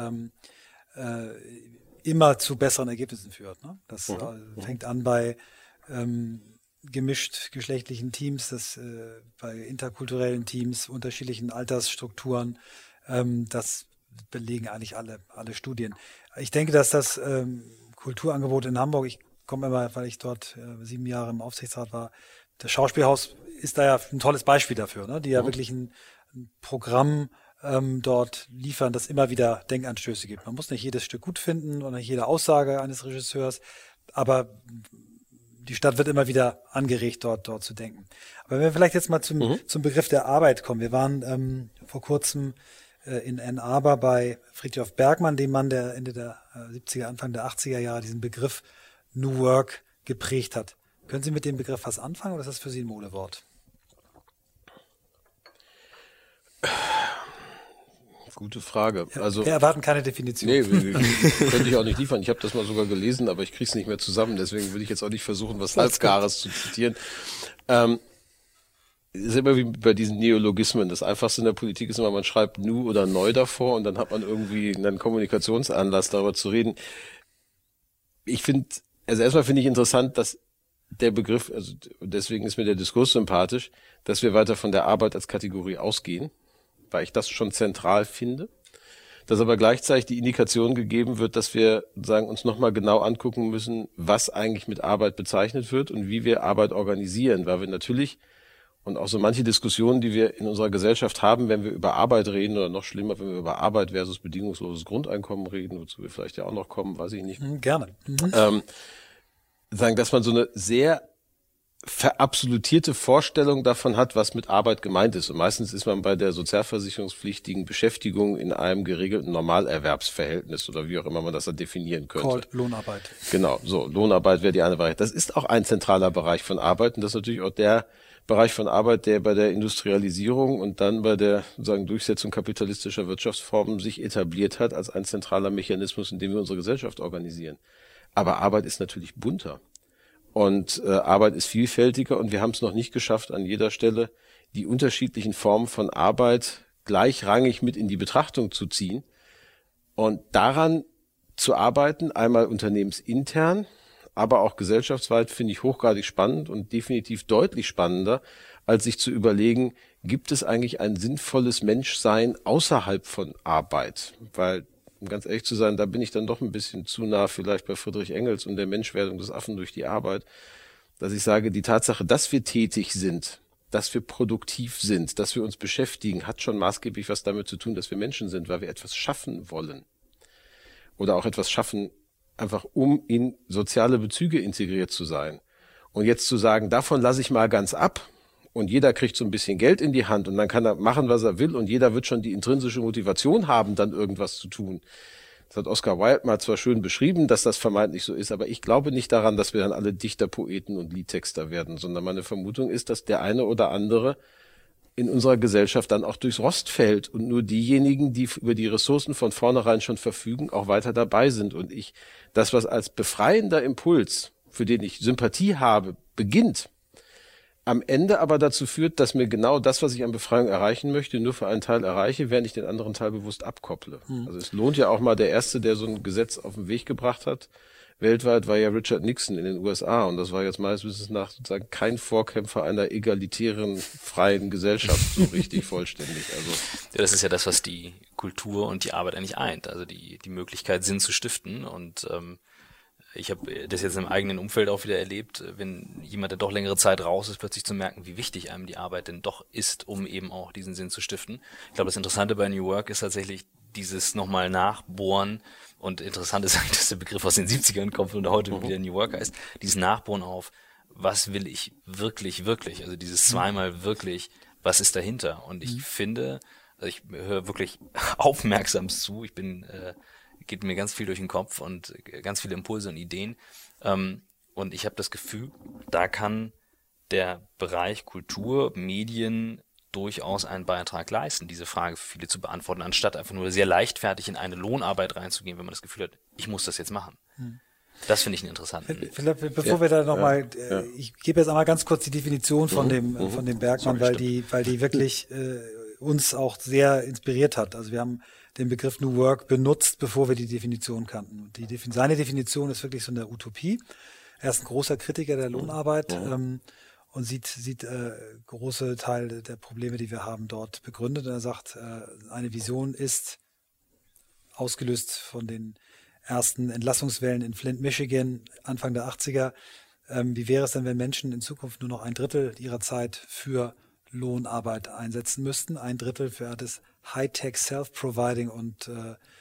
Speaker 2: immer zu besseren Ergebnissen führt. Ne? Das fängt an bei gemischt geschlechtlichen Teams, das bei interkulturellen Teams, unterschiedlichen Altersstrukturen, das belegen eigentlich alle Studien. Ich denke, dass das Kulturangebot in Hamburg, ich komme immer, weil ich dort 7 Jahre im Aufsichtsrat war, das Schauspielhaus ist da ja ein tolles Beispiel dafür, ne? Die ja wirklich ein Programm dort liefern, das immer wieder Denkanstöße gibt. Man muss nicht jedes Stück gut finden oder nicht jede Aussage eines Regisseurs, aber die Stadt wird immer wieder angeregt, dort zu denken. Aber wenn wir vielleicht jetzt mal zum Begriff der Arbeit kommen. Wir waren vor kurzem in Ann Arbor bei Frithjof Bergmann, dem Mann, der Ende der 70er, Anfang der 80er Jahre diesen Begriff New Work geprägt hat. Können Sie mit dem Begriff was anfangen oder ist das für Sie ein Modewort?
Speaker 3: Gute Frage. Also,
Speaker 2: wir erwarten keine Definition.
Speaker 3: Nee, könnte ich auch nicht liefern. Ich habe das mal sogar gelesen, aber ich kriege es nicht mehr zusammen. Deswegen würde ich jetzt auch nicht versuchen, was Halbgares zu zitieren. Ist immer wie bei diesen Neologismen. Das Einfachste in der Politik ist immer, man schreibt new oder neu davor und dann hat man irgendwie einen Kommunikationsanlass, darüber zu reden. Ich finde, also erstmal finde ich interessant, dass der Begriff, also deswegen ist mir der Diskurs sympathisch, dass wir weiter von der Arbeit als Kategorie ausgehen, weil ich das schon zentral finde, dass aber gleichzeitig die Indikation gegeben wird, dass wir uns nochmal genau angucken müssen, was eigentlich mit Arbeit bezeichnet wird und wie wir Arbeit organisieren, weil wir natürlich, und auch so manche Diskussionen, die wir in unserer Gesellschaft haben, wenn wir über Arbeit reden oder noch schlimmer, wenn wir über Arbeit versus bedingungsloses Grundeinkommen reden, wozu wir vielleicht ja auch noch kommen, weiß ich nicht.
Speaker 2: Gerne.
Speaker 3: Dass man so eine sehr verabsolutierte Vorstellung davon hat, was mit Arbeit gemeint ist. Und meistens ist man bei der sozialversicherungspflichtigen Beschäftigung in einem geregelten Normalerwerbsverhältnis oder wie auch immer man das dann definieren könnte.
Speaker 2: Called Lohnarbeit.
Speaker 3: Genau, so Lohnarbeit wäre die eine Variante. Das ist auch ein zentraler Bereich von Arbeit und das ist natürlich auch der Bereich von Arbeit, der bei der Industrialisierung und dann bei der Durchsetzung kapitalistischer Wirtschaftsformen sich etabliert hat als ein zentraler Mechanismus, in dem wir unsere Gesellschaft organisieren. Aber Arbeit ist natürlich bunter. Und Arbeit ist vielfältiger und wir haben es noch nicht geschafft, an jeder Stelle die unterschiedlichen Formen von Arbeit gleichrangig mit in die Betrachtung zu ziehen und daran zu arbeiten, einmal unternehmensintern, aber auch gesellschaftsweit, finde ich hochgradig spannend und definitiv deutlich spannender, als sich zu überlegen, gibt es eigentlich ein sinnvolles Menschsein außerhalb von Arbeit? Weil, um ganz ehrlich zu sein, da bin ich dann doch ein bisschen zu nah vielleicht bei Friedrich Engels und der Menschwerdung des Affen durch die Arbeit, dass ich sage, die Tatsache, dass wir tätig sind, dass wir produktiv sind, dass wir uns beschäftigen, hat schon maßgeblich was damit zu tun, dass wir Menschen sind, weil wir etwas schaffen wollen. Oder auch etwas schaffen, einfach um in soziale Bezüge integriert zu sein. Und jetzt zu sagen, davon lasse ich mal ganz ab und jeder kriegt so ein bisschen Geld in die Hand und dann kann er machen, was er will und jeder wird schon die intrinsische Motivation haben, dann irgendwas zu tun. Das hat Oscar Wilde mal zwar schön beschrieben, dass das vermeintlich so ist, aber ich glaube nicht daran, dass wir dann alle Dichter, Poeten und Liedtexter werden, sondern meine Vermutung ist, dass der eine oder andere in unserer Gesellschaft dann auch durchs Rost fällt und nur diejenigen, die über die Ressourcen von vornherein schon verfügen, auch weiter dabei sind. Und das, was als befreiender Impuls, für den ich Sympathie habe, beginnt, am Ende aber dazu führt, dass mir genau das, was ich an Befreiung erreichen möchte, nur für einen Teil erreiche, während ich den anderen Teil bewusst abkopple. Also es lohnt ja auch mal, der Erste, der so ein Gesetz auf den Weg gebracht hat, weltweit, war ja Richard Nixon in den USA und das war jetzt meines Wissens nach sozusagen kein Vorkämpfer einer egalitären, freien Gesellschaft so richtig vollständig. Also
Speaker 1: ja, das ist ja das, was die Kultur und die Arbeit eigentlich eint, also die Möglichkeit, Sinn zu stiften und ich habe das jetzt im eigenen Umfeld auch wieder erlebt, wenn jemand, der doch längere Zeit raus ist, plötzlich zu merken, wie wichtig einem die Arbeit denn doch ist, um eben auch diesen Sinn zu stiften. Ich glaube, das Interessante bei New Work ist tatsächlich dieses nochmal Nachbohren und interessant ist eigentlich, dass der Begriff aus den 70ern kommt und heute wieder New Work heißt, dieses Nachbohren auf, was will ich wirklich, also dieses zweimal wirklich, was ist dahinter? Und ich finde, also ich höre wirklich aufmerksam zu, geht mir ganz viel durch den Kopf und ganz viele Impulse und Ideen. Und ich habe das Gefühl, da kann der Bereich Kultur, Medien durchaus einen Beitrag leisten, diese Frage für viele zu beantworten, anstatt einfach nur sehr leichtfertig in eine Lohnarbeit reinzugehen, wenn man das Gefühl hat, ich muss das jetzt machen. Das finde ich einen interessanten.
Speaker 2: Philipp, bevor wir da nochmal, ich gebe jetzt einmal ganz kurz die Definition von dem Bergmann, weil die wirklich uns auch sehr inspiriert hat. Also wir haben den Begriff New Work benutzt, bevor wir die Definition kannten. Seine Definition ist wirklich so eine Utopie. Er ist ein großer Kritiker der Lohnarbeit und sieht große Teile der Probleme, die wir haben, dort begründet. Und er sagt, eine Vision ist ausgelöst von den ersten Entlassungswellen in Flint, Michigan, Anfang der 80er. Wie wäre es denn, wenn Menschen in Zukunft nur noch 1/3 ihrer Zeit für Lohnarbeit einsetzen müssten? 1/3 für das High-Tech Self-Providing und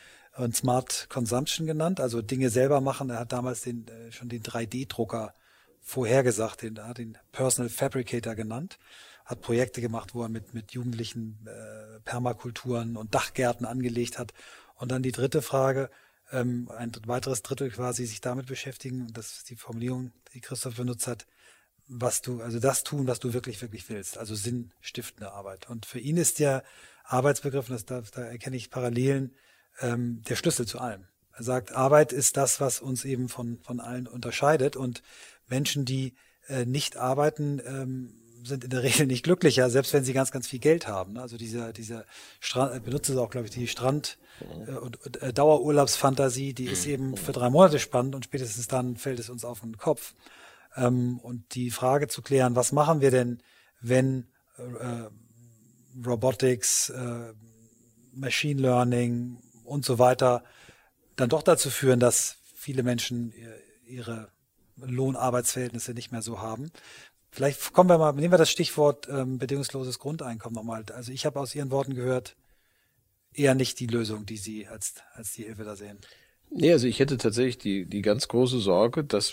Speaker 2: Smart Consumption genannt, also Dinge selber machen. Er hat damals schon den 3D-Drucker vorhergesagt, den Personal Fabricator genannt, hat Projekte gemacht, wo er mit Jugendlichen Permakulturen und Dachgärten angelegt hat. Und dann die dritte Frage, ein weiteres Drittel quasi sich damit beschäftigen, und das ist die Formulierung, die Christoph benutzt hat, das tun, was du wirklich, wirklich willst, also sinnstiftende Arbeit. Und für ihn ist der Arbeitsbegriff, und da erkenne ich Parallelen, der Schlüssel zu allem. Er sagt, Arbeit ist das, was uns eben von allen unterscheidet, und Menschen, die nicht arbeiten, sind in der Regel nicht glücklicher, selbst wenn sie ganz, ganz viel Geld haben. Also dieser Strand, benutzt es auch, glaube ich, die Strand- und Dauerurlaubsfantasie, die ist eben für 3 Monate spannend und spätestens dann fällt es uns auf den Kopf. Und die Frage zu klären, was machen wir denn, wenn Robotics, Machine Learning und so weiter dann doch dazu führen, dass viele Menschen ihre Lohnarbeitsverhältnisse nicht mehr so haben. Vielleicht nehmen wir das Stichwort bedingungsloses Grundeinkommen nochmal. Also ich habe aus Ihren Worten gehört, eher nicht die Lösung, die Sie als die Hilfe da sehen.
Speaker 3: Nee, also ich hätte tatsächlich die ganz große Sorge, dass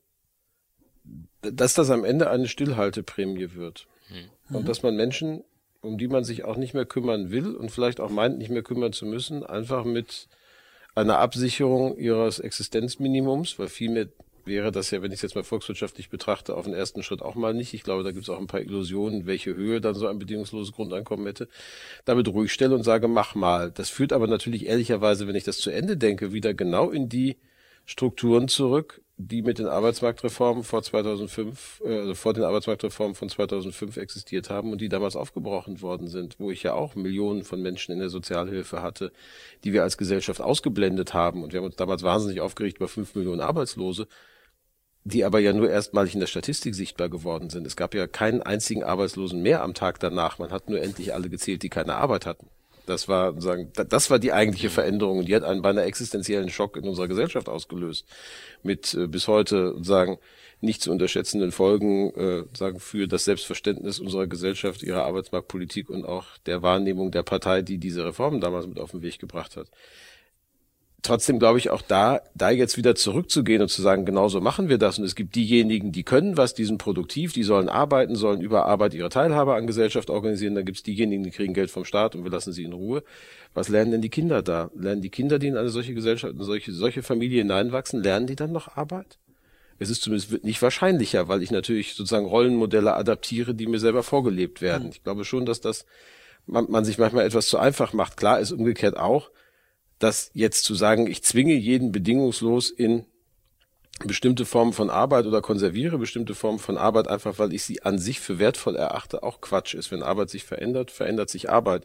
Speaker 3: das am Ende eine Stillhalteprämie wird. Und dass man Menschen, um die man sich auch nicht mehr kümmern will und vielleicht auch meint, nicht mehr kümmern zu müssen, einfach mit einer Absicherung ihres Existenzminimums, weil viel mehr wäre das ja, wenn ich es jetzt mal volkswirtschaftlich betrachte, auf den ersten Schritt auch mal nicht. Ich glaube, da gibt es auch ein paar Illusionen, welche Höhe dann so ein bedingungsloses Grundeinkommen hätte. Damit ruhig stelle und sage, mach mal. Das führt aber natürlich ehrlicherweise, wenn ich das zu Ende denke, wieder genau in die Strukturen zurück, die mit den Arbeitsmarktreformen vor den Arbeitsmarktreformen von 2005 existiert haben und die damals aufgebrochen worden sind, wo ich ja auch Millionen von Menschen in der Sozialhilfe hatte, die wir als Gesellschaft ausgeblendet haben. Und wir haben uns damals wahnsinnig aufgeregt über 5 Millionen Arbeitslose, die aber ja nur erstmalig in der Statistik sichtbar geworden sind. Es gab ja keinen einzigen Arbeitslosen mehr am Tag danach. Man hat nur endlich alle gezählt, die keine Arbeit hatten. Das war die eigentliche Veränderung und die hat einen beinahe existenziellen Schock in unserer Gesellschaft ausgelöst. Mit bis heute nicht zu unterschätzenden Folgen für das Selbstverständnis unserer Gesellschaft, ihrer Arbeitsmarktpolitik und auch der Wahrnehmung der Partei, die diese Reformen damals mit auf den Weg gebracht hat. Trotzdem glaube ich auch da jetzt wieder zurückzugehen und zu sagen, genau so machen wir das. Und es gibt diejenigen, die können was, die sind produktiv, die sollen arbeiten, sollen über Arbeit ihre Teilhabe an Gesellschaft organisieren. Dann gibt es diejenigen, die kriegen Geld vom Staat und wir lassen sie in Ruhe. Was lernen denn die Kinder da? Lernen die Kinder, die in eine solche Gesellschaft, in solche Familie hineinwachsen, lernen die dann noch Arbeit? Es ist zumindest nicht wahrscheinlicher, weil ich natürlich sozusagen Rollenmodelle adaptiere, die mir selber vorgelebt werden. Ich glaube schon, dass man sich manchmal etwas zu einfach macht. Klar ist umgekehrt auch, dass jetzt zu sagen, ich zwinge jeden bedingungslos in bestimmte Formen von Arbeit oder konserviere bestimmte Formen von Arbeit, einfach weil ich sie an sich für wertvoll erachte, auch Quatsch ist. Wenn Arbeit sich verändert, verändert sich Arbeit.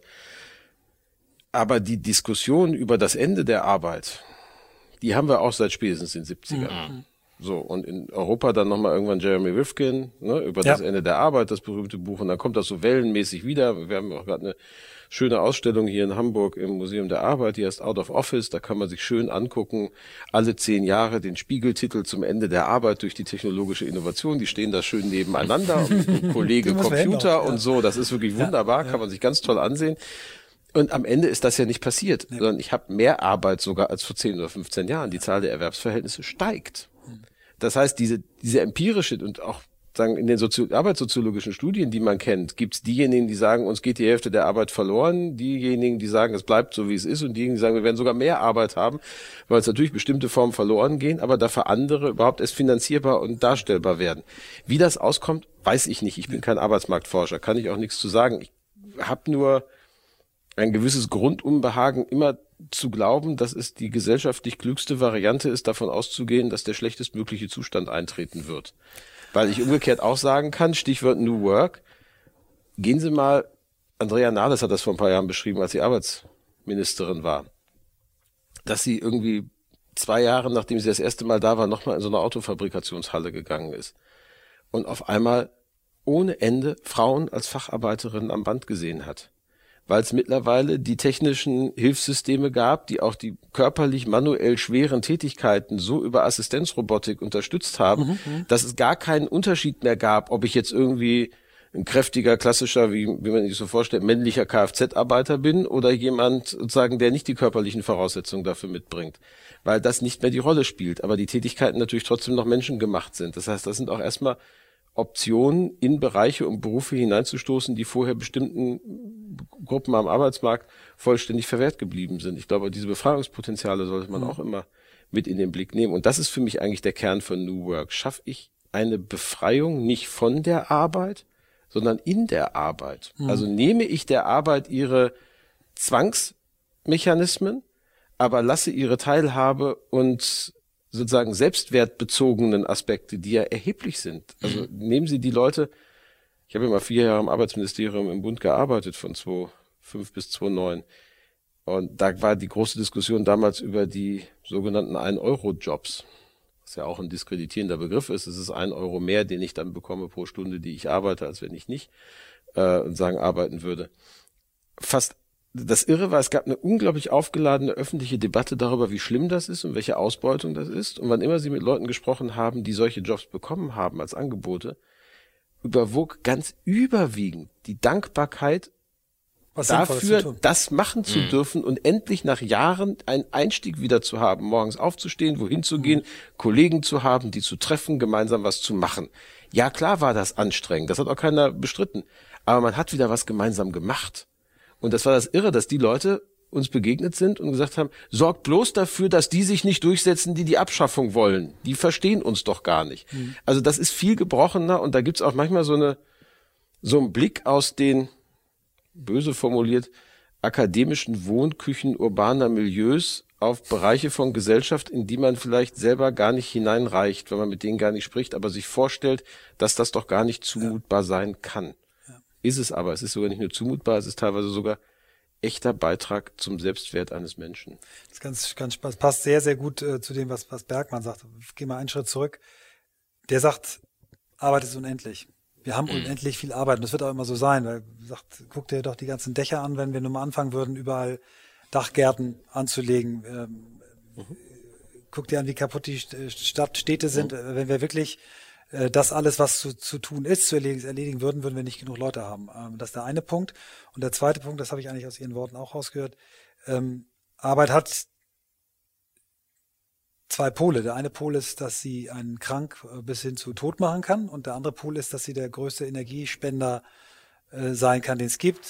Speaker 3: Aber die Diskussion über das Ende der Arbeit, die haben wir auch seit spätestens den 70ern. Mhm. So, und in Europa dann nochmal irgendwann Jeremy Rifkin, über das Ende der Arbeit, das berühmte Buch, und dann kommt das so wellenmäßig wieder. Wir haben auch gerade eine schöne Ausstellung hier in Hamburg im Museum der Arbeit, die heißt Out of Office, da kann man sich schön angucken, alle 10 Jahre den Spiegeltitel zum Ende der Arbeit durch die technologische Innovation, die stehen da schön nebeneinander, und Kollege Computer und so, das ist wirklich wunderbar, kann man sich ganz toll ansehen. Und am Ende ist das ja nicht passiert, sondern ich habe mehr Arbeit sogar als vor 10 oder 15 Jahren, die Zahl der Erwerbsverhältnisse steigt. Das heißt, diese empirische und auch sagen in den arbeitssoziologischen Studien, die man kennt, gibt es diejenigen, die sagen, uns geht die Hälfte der Arbeit verloren, diejenigen, die sagen, es bleibt so, wie es ist, und diejenigen, die sagen, wir werden sogar mehr Arbeit haben, weil es natürlich bestimmte Formen verloren gehen, aber dafür andere überhaupt erst finanzierbar und darstellbar werden. Wie das auskommt, weiß ich nicht. Ich bin kein Arbeitsmarktforscher, kann ich auch nichts zu sagen. Ich habe nur ein gewisses Grundunbehagen, immer zu glauben, dass es die gesellschaftlich klügste Variante ist, davon auszugehen, dass der schlechtestmögliche Zustand eintreten wird. Weil ich umgekehrt auch sagen kann, Stichwort New Work, gehen Sie mal, Andrea Nahles hat das vor ein paar Jahren beschrieben, als sie Arbeitsministerin war, dass sie irgendwie 2 Jahre, nachdem sie das erste Mal da war, nochmal in so eine Autofabrikationshalle gegangen ist und auf einmal ohne Ende Frauen als Facharbeiterinnen am Band gesehen hat. Weil es mittlerweile die technischen Hilfssysteme gab, die auch die körperlich manuell schweren Tätigkeiten so über Assistenzrobotik unterstützt haben, dass es gar keinen Unterschied mehr gab, ob ich jetzt irgendwie ein kräftiger, klassischer, wie man sich so vorstellt, männlicher Kfz-Arbeiter bin oder jemand sozusagen, der nicht die körperlichen Voraussetzungen dafür mitbringt, weil das nicht mehr die Rolle spielt, aber die Tätigkeiten natürlich trotzdem noch menschengemacht sind. Das heißt, das sind auch erstmal Optionen, in Bereiche und Berufe hineinzustoßen, die vorher bestimmten Gruppen am Arbeitsmarkt vollständig verwehrt geblieben sind. Ich glaube, diese Befreiungspotenziale sollte man auch immer mit in den Blick nehmen. Und das ist für mich eigentlich der Kern von New Work. Schaffe ich eine Befreiung nicht von der Arbeit, sondern in der Arbeit? Also nehme ich der Arbeit ihre Zwangsmechanismen, aber lasse ihre Teilhabe und sozusagen selbstwertbezogenen Aspekte, die ja erheblich sind. Also nehmen Sie die Leute, ich habe ja mal 4 Jahre im Arbeitsministerium im Bund gearbeitet, von 2005 bis 2009. Und da war die große Diskussion damals über die sogenannten 1-Euro-Jobs, was ja auch ein diskreditierender Begriff ist. Es ist 1 Euro mehr, den ich dann bekomme pro Stunde, die ich arbeite, als wenn ich nicht arbeiten würde. Fast das Irre war, es gab eine unglaublich aufgeladene öffentliche Debatte darüber, wie schlimm das ist und welche Ausbeutung das ist. Und wann immer Sie mit Leuten gesprochen haben, die solche Jobs bekommen haben als Angebote, überwog ganz überwiegend die Dankbarkeit dafür, das machen zu dürfen und endlich nach Jahren einen Einstieg wieder zu haben, morgens aufzustehen, wohin zu gehen, Kollegen zu haben, die zu treffen, gemeinsam was zu machen. Ja, klar war das anstrengend, das hat auch keiner bestritten, aber man hat wieder was gemeinsam gemacht. Und das war das Irre, dass die Leute uns begegnet sind und gesagt haben, sorgt bloß dafür, dass die sich nicht durchsetzen, die Abschaffung wollen. Die verstehen uns doch gar nicht. Also das ist viel gebrochener und da gibt's auch manchmal so einen Blick aus den, böse formuliert, akademischen Wohnküchen urbaner Milieus auf Bereiche von Gesellschaft, in die man vielleicht selber gar nicht hineinreicht, wenn man mit denen gar nicht spricht, aber sich vorstellt, dass das doch gar nicht zumutbar sein kann. Ja. Ist es aber. Es ist sogar nicht nur zumutbar, es ist teilweise sogar echter Beitrag zum Selbstwert eines Menschen.
Speaker 2: Das passt sehr, sehr gut zu dem, was Bergmann sagt. Geh mal einen Schritt zurück. Der sagt, Arbeit ist unendlich. Wir haben unendlich viel Arbeit und das wird auch immer so sein, weil sagt, guck dir doch die ganzen Dächer an, wenn wir nur mal anfangen würden, überall Dachgärten anzulegen. Guck dir an, wie kaputt die Städte sind. Wenn wir wirklich das alles, was zu tun ist, zu erledigen würden, würden wir nicht genug Leute haben. Das ist der eine Punkt. Und der zweite Punkt, das habe ich eigentlich aus Ihren Worten auch rausgehört, Arbeit hat zwei Pole. Der eine Pol ist, dass sie einen krank bis hin zu tot machen kann und der andere Pol ist, dass sie der größte Energiespender sein kann, den es gibt.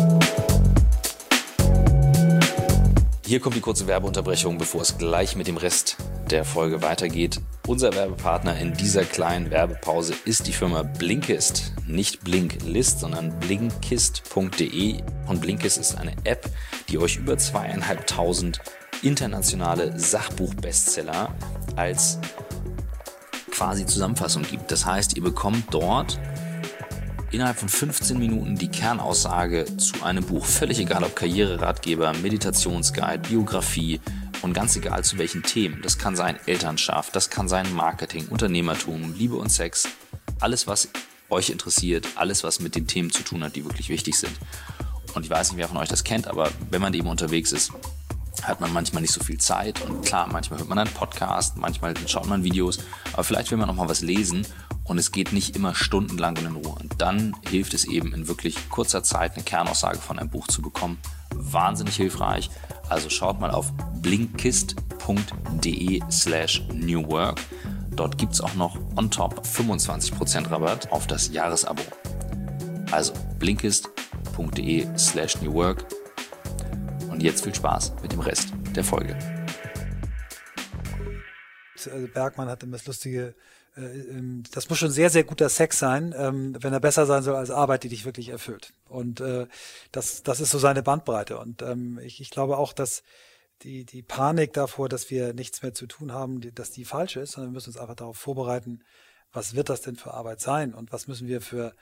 Speaker 1: Hier kommt die kurze Werbeunterbrechung, bevor es gleich mit dem Rest der Folge weitergeht. Unser Werbepartner in dieser kleinen Werbepause ist die Firma Blinkist. Nicht Blinklist, sondern blinkist.de. Und Blinkist ist eine App, die euch über 2.500 internationale Sachbuch-Bestseller als quasi Zusammenfassung gibt. Das heißt, ihr bekommt dort innerhalb von 15 Minuten die Kernaussage zu einem Buch. Völlig egal, ob Karriereratgeber, Meditationsguide, Biografie und ganz egal zu welchen Themen. Das kann sein Elternschaft, das kann sein Marketing, Unternehmertum, Liebe und Sex. Alles, was euch interessiert, alles, was mit den Themen zu tun hat, die wirklich wichtig sind. Und ich weiß nicht, wer von euch das kennt, aber wenn man eben unterwegs ist, hat man manchmal nicht so viel Zeit. Und klar, manchmal hört man einen Podcast, manchmal schaut man Videos, aber vielleicht will man auch mal was lesen. Und es geht nicht immer stundenlang in Ruhe. Und dann hilft es eben in wirklich kurzer Zeit eine Kernaussage von einem Buch zu bekommen. Wahnsinnig hilfreich. Also schaut mal auf blinkist.de/newwork. Dort gibt es auch noch on top 25% Rabatt auf das Jahresabo. Also blinkist.de/newwork. Und jetzt viel Spaß mit dem Rest der Folge.
Speaker 2: Bergmann hat immer das lustige, das muss schon sehr, sehr guter Sex sein, wenn er besser sein soll als Arbeit, die dich wirklich erfüllt. Und das ist so seine Bandbreite. Und ich glaube auch, dass die Panik davor, dass wir nichts mehr zu tun haben, dass die falsch ist, sondern wir müssen uns einfach darauf vorbereiten, was wird das denn für Arbeit sein und was müssen wir für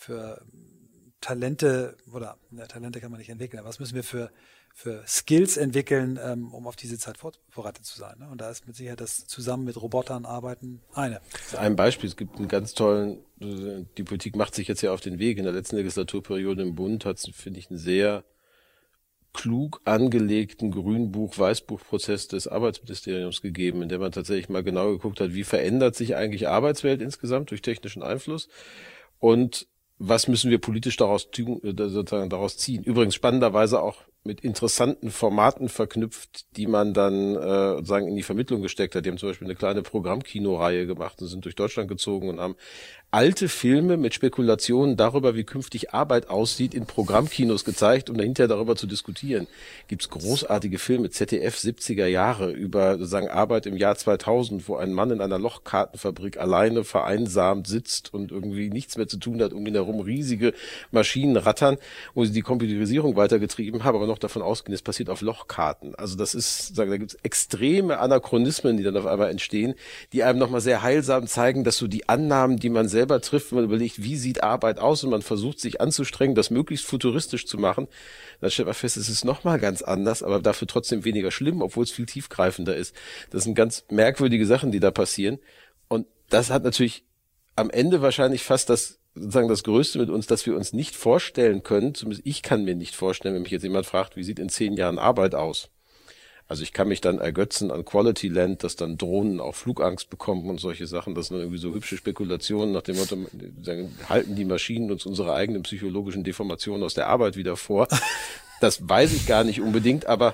Speaker 2: Talente, oder Talente kann man nicht entwickeln, aber was müssen wir für Skills entwickeln, um auf diese Zeit vorbereitet zu sein. Und da ist mit Sicherheit das zusammen mit Robotern arbeiten eine.
Speaker 3: Ein Beispiel, es gibt einen ganz tollen, die Politik macht sich jetzt ja auf den Weg. In der letzten Legislaturperiode im Bund hat es, finde ich, einen sehr klug angelegten Grünbuch-Weißbuch-Prozess des Arbeitsministeriums gegeben, in dem man tatsächlich mal genau geguckt hat, wie verändert sich eigentlich Arbeitswelt insgesamt durch technischen Einfluss und was müssen wir politisch daraus ziehen. Übrigens spannenderweise auch mit interessanten Formaten verknüpft, die man dann sagen in die Vermittlung gesteckt hat. Die haben zum Beispiel eine kleine Programmkinoreihe gemacht und sind durch Deutschland gezogen und haben alte Filme mit Spekulationen darüber, wie künftig Arbeit aussieht, in Programmkinos gezeigt, um dahinter darüber zu diskutieren. Gibt's großartige Filme, ZDF 70er Jahre, über sozusagen Arbeit im Jahr 2000, wo ein Mann in einer Lochkartenfabrik alleine vereinsamt sitzt und irgendwie nichts mehr zu tun hat, um ihn herum riesige Maschinen rattern, wo sie die Computerisierung weitergetrieben haben, aber noch davon ausgehen, es passiert auf Lochkarten. Also das ist, sagen, da gibt's extreme Anachronismen, die dann auf einmal entstehen, die einem nochmal sehr heilsam zeigen, dass so die Annahmen, die man selber trifft, wenn man überlegt, wie sieht Arbeit aus und man versucht sich anzustrengen, das möglichst futuristisch zu machen, dann stellt man fest, es ist nochmal ganz anders, aber dafür trotzdem weniger schlimm, obwohl es viel tiefgreifender ist. Das sind ganz merkwürdige Sachen, die da passieren. Und das hat natürlich am Ende wahrscheinlich fast das Größte mit uns, dass wir uns nicht vorstellen können, zumindest ich kann mir nicht vorstellen, wenn mich jetzt jemand fragt, wie sieht in 10 Jahren Arbeit aus? Also ich kann mich dann ergötzen an Quality Land, dass dann Drohnen auch Flugangst bekommen und solche Sachen. Das sind irgendwie so hübsche Spekulationen nach dem Motto, halten die Maschinen uns unsere eigenen psychologischen Deformationen aus der Arbeit wieder vor. Das weiß ich gar nicht unbedingt, aber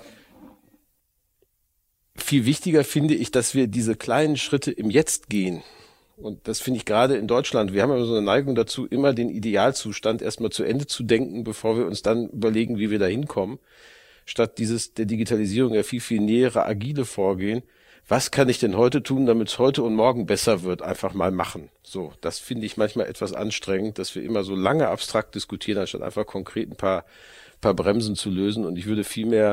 Speaker 3: viel wichtiger finde ich, dass wir diese kleinen Schritte im Jetzt gehen. Und das finde ich gerade in Deutschland, wir haben ja so eine Neigung dazu, immer den Idealzustand erstmal zu Ende zu denken, bevor wir uns dann überlegen, wie wir da hinkommen. Statt der Digitalisierung ja viel, viel nähere, agile Vorgehen. Was kann ich denn heute tun, damit es heute und morgen besser wird? Einfach mal machen. So, das finde ich manchmal etwas anstrengend, dass wir immer so lange abstrakt diskutieren, anstatt einfach konkret ein paar Bremsen zu lösen. Und ich würde viel mehr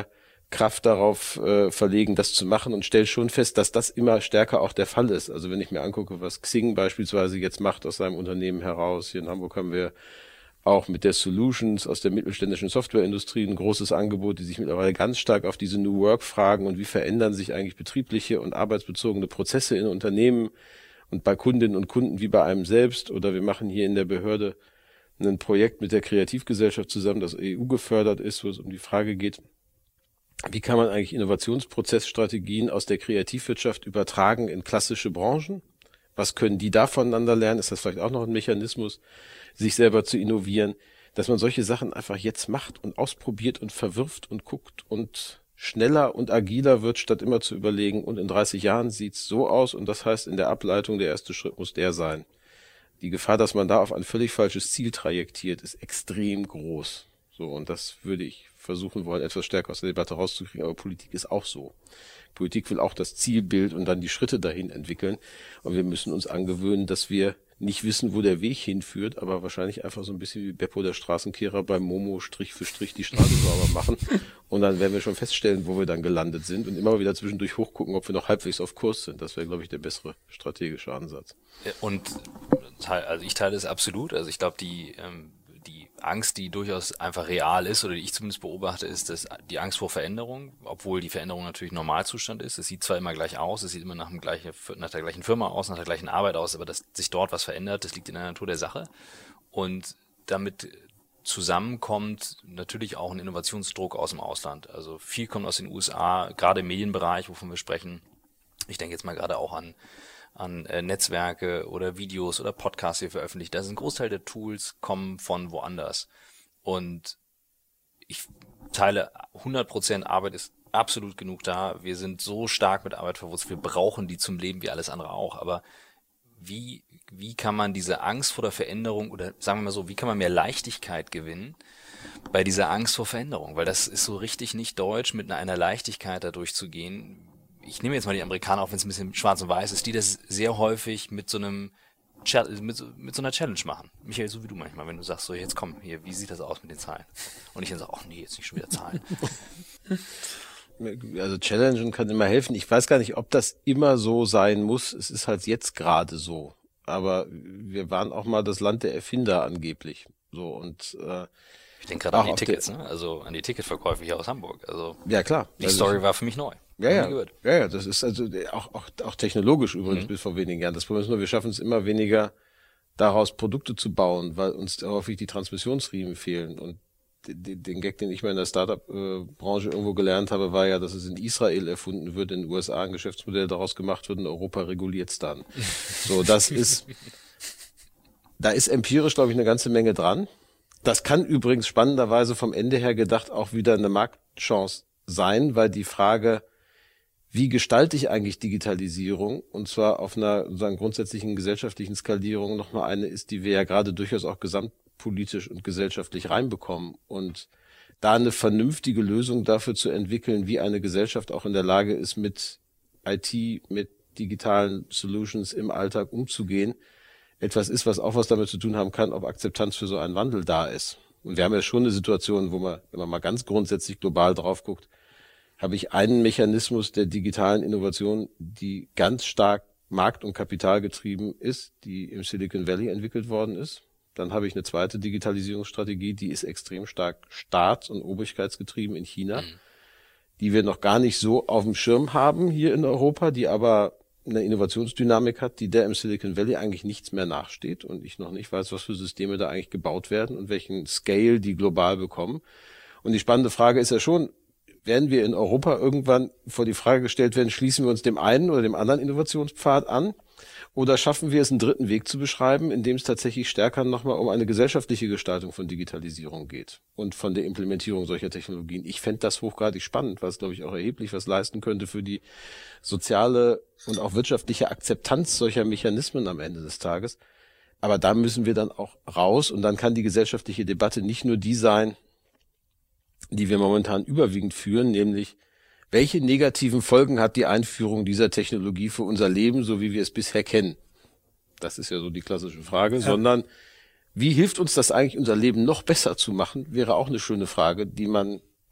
Speaker 3: Kraft darauf verlegen, das zu machen und stelle schon fest, dass das immer stärker auch der Fall ist. Also wenn ich mir angucke, was Xing beispielsweise jetzt macht aus seinem Unternehmen heraus. Hier in Hamburg haben wir auch mit der Solutions aus der mittelständischen Softwareindustrie ein großes Angebot, die sich mittlerweile ganz stark auf diese New Work fragen und wie verändern sich eigentlich betriebliche und arbeitsbezogene Prozesse in Unternehmen und bei Kundinnen und Kunden wie bei einem selbst. Oder wir machen hier in der Behörde ein Projekt mit der Kreativgesellschaft zusammen, das EU gefördert ist, wo es um die Frage geht, wie kann man eigentlich Innovationsprozessstrategien aus der Kreativwirtschaft übertragen in klassische Branchen? Was können die da voneinander lernen? Ist das vielleicht auch noch ein Mechanismus, sich selber zu innovieren, dass man solche Sachen einfach jetzt macht und ausprobiert und verwirft und guckt und schneller und agiler wird, statt immer zu überlegen, und in 30 Jahren sieht's so aus und das heißt in der Ableitung, der erste Schritt muss der sein. Die Gefahr, dass man da auf ein völlig falsches Ziel trajektiert, ist extrem groß. So, und das würde ich versuchen wollen, etwas stärker aus der Debatte rauszukriegen, aber Politik ist auch so. Politik will auch das Zielbild und dann die Schritte dahin entwickeln. Und wir müssen uns angewöhnen, dass wir nicht wissen, wo der Weg hinführt, aber wahrscheinlich einfach so ein bisschen wie Beppo der Straßenkehrer beim Momo Strich für Strich die Straße sauber machen. Und dann werden wir schon feststellen, wo wir dann gelandet sind und immer wieder zwischendurch hochgucken, ob wir noch halbwegs auf Kurs sind. Das wäre, glaube ich, der bessere strategische Ansatz.
Speaker 1: Und also ich teile es absolut. Also ich glaube, die Angst, die durchaus einfach real ist, oder die ich zumindest beobachte, ist, dass die Angst vor Veränderung, obwohl die Veränderung natürlich Normalzustand ist. Es sieht zwar immer gleich aus, es sieht immer nach der gleichen Firma aus, nach der gleichen Arbeit aus, aber dass sich dort was verändert, das liegt in der Natur der Sache. Und damit zusammenkommt natürlich auch ein Innovationsdruck aus dem Ausland. Also viel kommt aus den USA, gerade im Medienbereich, wovon wir sprechen. Ich denke jetzt mal gerade auch an Netzwerke oder Videos oder Podcasts hier veröffentlicht. Da ist ein Großteil der Tools kommen von woanders. Und ich teile 100%, Arbeit ist absolut genug da. Wir sind so stark mit Arbeit verwurzelt. Wir brauchen die zum Leben wie alles andere auch. Aber wie kann man diese Angst vor der Veränderung, oder sagen wir mal so, wie kann man mehr Leichtigkeit gewinnen bei dieser Angst vor Veränderung? Weil das ist so richtig nicht deutsch, mit einer Leichtigkeit da durchzugehen. Ich nehme jetzt mal die Amerikaner, auch wenn es ein bisschen schwarz und weiß ist, die das sehr häufig mit so einer Challenge machen. Michael, so wie du manchmal, wenn du sagst, so jetzt komm, hier, wie sieht das aus mit den Zahlen? Und ich dann sage, ach nee, jetzt nicht schon wieder Zahlen.
Speaker 3: Also Challengen kann immer helfen. Ich weiß gar nicht, ob das immer so sein muss. Es ist halt jetzt gerade so. Aber wir waren auch mal das Land der Erfinder angeblich. So und
Speaker 1: ich denke gerade an die Tickets, ne? Also an die Ticketverkäufe hier aus Hamburg. Also
Speaker 3: ja klar.
Speaker 1: Die Story war für mich neu.
Speaker 3: Ja, das ist also auch technologisch übrigens bis vor wenigen Jahren. Das Problem ist nur, wir schaffen es immer weniger, daraus Produkte zu bauen, weil uns häufig die Transmissionsriemen fehlen. Und den Gag, den ich mal in der Startup-Branche irgendwo gelernt habe, war ja, dass es in Israel erfunden wird, in den USA ein Geschäftsmodell daraus gemacht wird, in Europa reguliert's dann. So, da ist empirisch, glaube ich, eine ganze Menge dran. Das kann übrigens spannenderweise vom Ende her gedacht auch wieder eine Marktchance sein, weil die Frage, wie gestalte ich eigentlich Digitalisierung, und zwar auf einer sozusagen grundsätzlichen gesellschaftlichen Skalierung, nochmal eine ist, die wir ja gerade durchaus auch gesamtpolitisch und gesellschaftlich reinbekommen. Und da eine vernünftige Lösung dafür zu entwickeln, wie eine Gesellschaft auch in der Lage ist, mit IT, mit digitalen Solutions im Alltag umzugehen, etwas ist, was auch was damit zu tun haben kann, ob Akzeptanz für so einen Wandel da ist. Und wir haben ja schon eine Situation, wo man, wenn man mal ganz grundsätzlich global drauf guckt, habe ich einen Mechanismus der digitalen Innovation, die ganz stark markt- und kapitalgetrieben ist, die im Silicon Valley entwickelt worden ist. Dann habe ich eine zweite Digitalisierungsstrategie, die ist extrem stark staats- und obrigkeitsgetrieben in China, die wir noch gar nicht so auf dem Schirm haben hier in Europa, die aber eine Innovationsdynamik hat, die der im Silicon Valley eigentlich nichts mehr nachsteht und ich noch nicht weiß, was für Systeme da eigentlich gebaut werden und welchen Scale die global bekommen. Und die spannende Frage ist ja schon, werden wir in Europa irgendwann vor die Frage gestellt werden, schließen wir uns dem einen oder dem anderen Innovationspfad an oder schaffen wir es, einen dritten Weg zu beschreiben, in dem es tatsächlich stärker nochmal um eine gesellschaftliche Gestaltung von Digitalisierung geht und von der Implementierung solcher Technologien. Ich fände das hochgradig spannend, weil es, glaube ich, auch erheblich was leisten könnte für die soziale und auch wirtschaftliche Akzeptanz solcher Mechanismen am Ende des Tages. Aber da müssen wir dann auch raus und dann kann die gesellschaftliche Debatte nicht nur die sein, die wir momentan überwiegend führen, nämlich welche negativen Folgen hat die Einführung dieser Technologie für unser Leben, so wie wir es bisher kennen? Das ist ja so die klassische Frage, sondern wie hilft uns das eigentlich, unser Leben noch besser zu machen, wäre auch eine schöne Frage, die man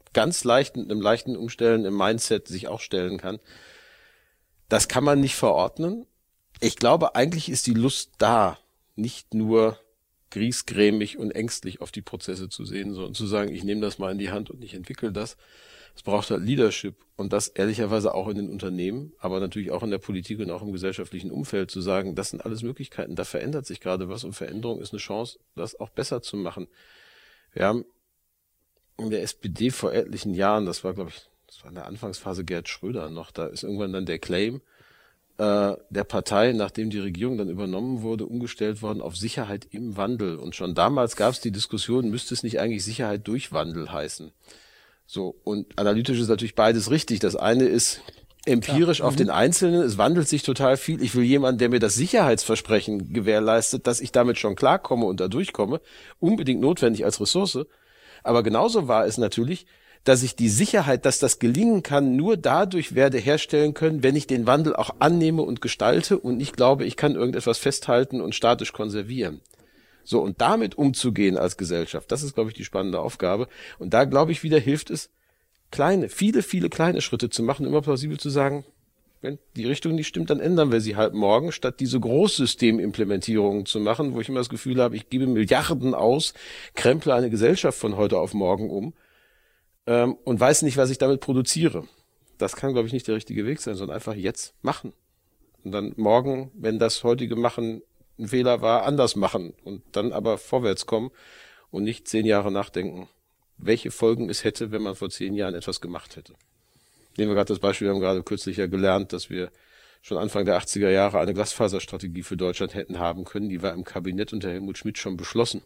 Speaker 3: ganz leicht mit einem leichten Umstellen im Mindset sich auch stellen kann. Das kann man nicht verordnen. Ich glaube, eigentlich ist die Lust da, nicht nur griesgrämig und ängstlich auf die Prozesse zu sehen, sondern zu sagen, ich nehme das mal in die Hand und ich entwickle das. Es braucht halt Leadership und das ehrlicherweise auch in den Unternehmen, aber natürlich auch in der Politik und auch im gesellschaftlichen Umfeld zu sagen, das sind alles Möglichkeiten, da verändert sich gerade was und Veränderung ist eine Chance, das auch besser zu machen. Wir haben in der SPD vor etlichen Jahren, das war in der Anfangsphase Gerhard Schröder noch, da ist irgendwann dann der Claim der Partei, nachdem die Regierung dann übernommen wurde, umgestellt worden auf Sicherheit im Wandel. Und schon damals gab es die Diskussion, müsste es nicht eigentlich Sicherheit durch Wandel heißen? So, und analytisch ist natürlich beides richtig. Das eine ist empirisch auf den Einzelnen, es wandelt sich total viel. Ich will jemanden, der mir das Sicherheitsversprechen gewährleistet, dass ich damit schon klarkomme und da durchkomme, unbedingt notwendig als Ressource. Aber genauso war es natürlich, dass ich die Sicherheit, dass das gelingen kann, nur dadurch werde herstellen können, wenn ich den Wandel auch annehme und gestalte und nicht glaube, ich kann irgendetwas festhalten und statisch konservieren. So, und damit umzugehen als Gesellschaft, das ist, glaube ich, die spannende Aufgabe. Und da, glaube ich, wieder hilft es, viele kleine Schritte zu machen, immer plausibel zu sagen, wenn die Richtung nicht stimmt, dann ändern wir sie halt morgen, statt diese Großsystemimplementierungen zu machen, wo ich immer das Gefühl habe, ich gebe Milliarden aus, kremple eine Gesellschaft von heute auf morgen um, und weiß nicht, was ich damit produziere. Das kann, glaube ich, nicht der richtige Weg sein, sondern einfach jetzt machen. Und dann morgen, wenn das heutige Machen ein Fehler war, anders machen und dann aber vorwärts kommen und nicht 10 Jahre nachdenken, welche Folgen es hätte, wenn man vor 10 Jahren etwas gemacht hätte. Nehmen wir gerade das Beispiel, wir haben gerade kürzlich ja gelernt, dass wir schon Anfang der 80er Jahre eine Glasfaserstrategie für Deutschland hätten haben können. Die war im Kabinett unter Helmut Schmidt schon beschlossen.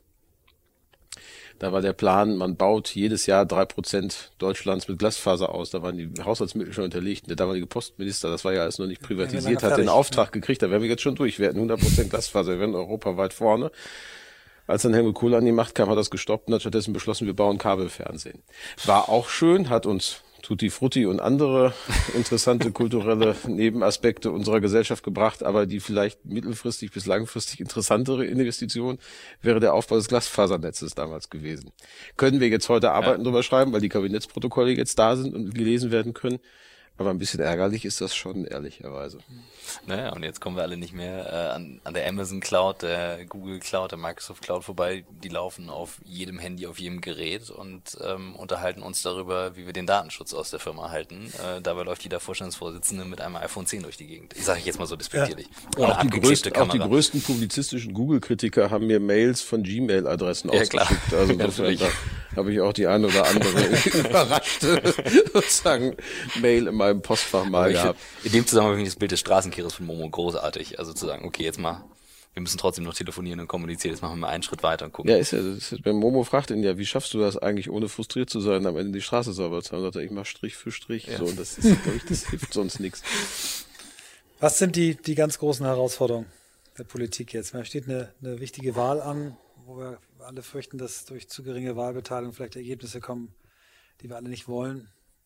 Speaker 3: Da war der Plan, man baut jedes Jahr 3% Deutschlands mit Glasfaser aus. Da waren die Haushaltsmittel schon unterlegt. Der damalige Postminister, das war ja alles noch nicht privatisiert, hat den Auftrag gekriegt. Da wären wir jetzt schon durch. Wir hätten 100% Glasfaser, wir wären europaweit vorne. Als dann Helmut Kohl an die Macht kam, hat er das gestoppt und hat stattdessen beschlossen, wir bauen Kabelfernsehen. War auch schön, hat uns Tutti Frutti und andere interessante kulturelle Nebenaspekte unserer Gesellschaft gebracht, aber die vielleicht mittelfristig bis langfristig interessantere Investition wäre der Aufbau des Glasfasernetzes damals gewesen. Können wir jetzt heute Arbeiten drüber schreiben, weil die Kabinettsprotokolle jetzt da sind und gelesen werden können. Aber ein bisschen ärgerlich ist das schon, ehrlicherweise.
Speaker 1: Naja, und jetzt kommen wir alle nicht mehr an der Amazon Cloud, der Google Cloud, der Microsoft Cloud vorbei. Die laufen auf jedem Handy, auf jedem Gerät und unterhalten uns darüber, wie wir den Datenschutz aus der Firma halten. Dabei läuft jeder Vorstandsvorsitzende mit einem iPhone 10 durch die Gegend. Ich sage jetzt mal so despektierlich.
Speaker 3: Ja. Auch die größten publizistischen Google-Kritiker haben mir Mails von Gmail-Adressen ausgeschickt. Klar. Also insofern, da habe ich auch die eine oder andere überraschte sozusagen Mail in meinem Postfach mal gehabt.
Speaker 1: In dem Zusammenhang finde ich das Bild des Straßenkehrers von Momo großartig. Also zu sagen, okay, jetzt mal, wir müssen trotzdem noch telefonieren und kommunizieren, jetzt machen wir mal einen Schritt weiter und gucken.
Speaker 3: Ja, wenn Momo fragt ihn ja, wie schaffst du das eigentlich, ohne frustriert zu sein, am Ende die Straße sauber zu haben, sagt er, ich mach Strich für Strich. Ja. So, und das ist, glaube ich, das hilft sonst nichts.
Speaker 2: Was sind die ganz großen Herausforderungen der Politik jetzt? Da steht eine wichtige Wahl an, wo wir alle fürchten, dass durch zu geringe Wahlbeteiligung vielleicht Ergebnisse kommen, die wir alle nicht wollen.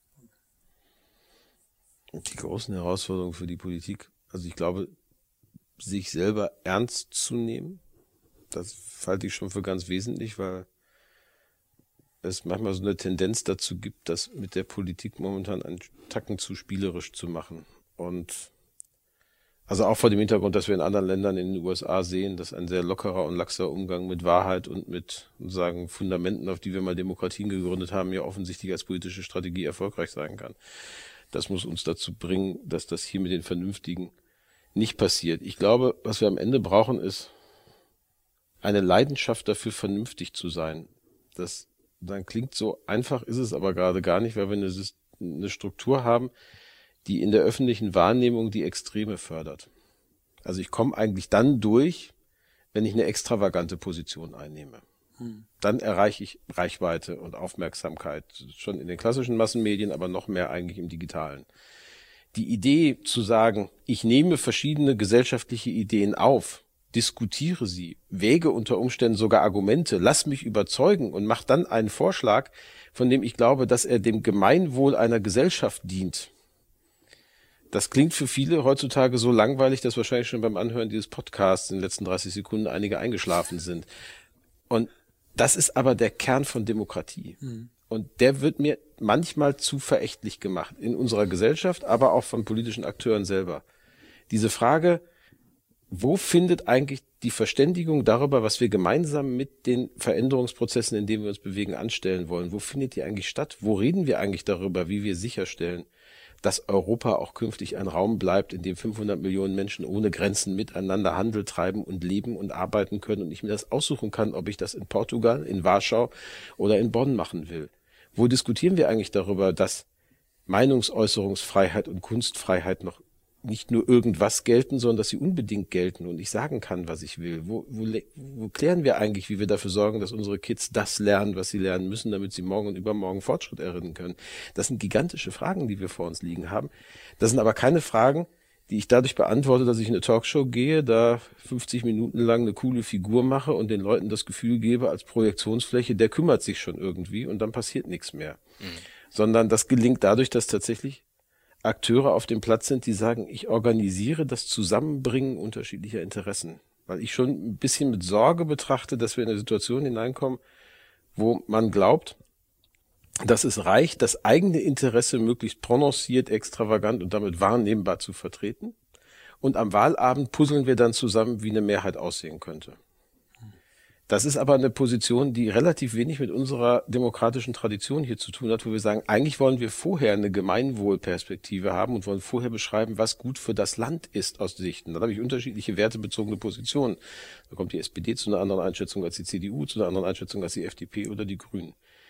Speaker 3: Die großen Herausforderungen für die Politik, also ich glaube, sich selber ernst zu nehmen, das halte ich schon für ganz wesentlich, weil es manchmal so eine Tendenz dazu gibt, das mit der Politik momentan einen Tacken zu spielerisch zu machen. Und also auch vor dem Hintergrund, dass wir in anderen Ländern in den USA sehen, dass ein sehr lockerer und laxer Umgang mit Wahrheit und mit sagen Fundamenten, auf die wir mal Demokratien gegründet haben, ja offensichtlich als politische Strategie erfolgreich sein kann. Das muss uns dazu bringen, dass das hier mit den Vernünftigen nicht passiert. Ich glaube, was wir am Ende brauchen, ist eine Leidenschaft dafür, vernünftig zu sein. Das dann klingt so einfach, ist es aber gerade gar nicht, weil wir eine Struktur haben, die in der öffentlichen Wahrnehmung die Extreme fördert. Also ich komme eigentlich dann durch, wenn ich eine extravagante Position einnehme. Dann erreiche ich Reichweite und Aufmerksamkeit, schon in den klassischen Massenmedien, aber noch mehr eigentlich im Digitalen. Die Idee zu sagen, ich nehme verschiedene gesellschaftliche Ideen auf, diskutiere sie, wäge unter Umständen sogar Argumente, lass mich überzeugen und mach dann einen Vorschlag, von dem ich glaube, dass er dem Gemeinwohl einer Gesellschaft dient. Das klingt für viele heutzutage so langweilig, dass wahrscheinlich schon beim Anhören dieses Podcasts in den letzten 30 Sekunden einige eingeschlafen sind. Und das ist aber der Kern von Demokratie. Und der wird mir manchmal zu verächtlich gemacht in unserer Gesellschaft, aber auch von politischen Akteuren selber. Diese Frage, wo findet eigentlich die Verständigung darüber, was wir gemeinsam mit den Veränderungsprozessen, in denen wir uns bewegen, anstellen wollen? Wo findet die eigentlich statt? Wo reden wir eigentlich darüber, wie wir sicherstellen, dass Europa auch künftig ein Raum bleibt, in dem 500 Millionen Menschen ohne Grenzen miteinander Handel treiben und leben und arbeiten können und ich mir das aussuchen kann, ob ich das in Portugal, in Warschau oder in Bonn machen will? Wo diskutieren wir eigentlich darüber, dass Meinungsäußerungsfreiheit und Kunstfreiheit noch nicht nur irgendwas gelten, sondern dass sie unbedingt gelten und ich sagen kann, was ich will? Wo klären wir eigentlich, wie wir dafür sorgen, dass unsere Kids das lernen, was sie lernen müssen, damit sie morgen und übermorgen Fortschritt erringen können? Das sind gigantische Fragen, die wir vor uns liegen haben. Das sind aber keine Fragen, die ich dadurch beantworte, dass ich in eine Talkshow gehe, da 50 Minuten lang eine coole Figur mache und den Leuten das Gefühl gebe, als Projektionsfläche, der kümmert sich schon irgendwie und dann passiert nichts mehr. Sondern das gelingt dadurch, dass tatsächlich Akteure auf dem Platz sind, die sagen, ich organisiere das Zusammenbringen unterschiedlicher Interessen. Weil ich schon ein bisschen mit Sorge betrachte, dass wir in eine Situation hineinkommen, wo man glaubt, dass es reicht, das eigene Interesse möglichst prononciert, extravagant und damit wahrnehmbar zu vertreten. Und am Wahlabend puzzeln wir dann zusammen, wie eine Mehrheit aussehen könnte. Das ist aber eine Position, die relativ wenig mit unserer demokratischen Tradition hier zu tun hat, wo wir sagen, eigentlich wollen wir vorher eine Gemeinwohlperspektive haben und wollen vorher beschreiben, was gut für das Land ist aus Sichten. Dann habe ich unterschiedliche wertebezogene Positionen. Da kommt die SPD zu einer anderen Einschätzung als die CDU, zu einer anderen Einschätzung als die FDP oder die Grünen.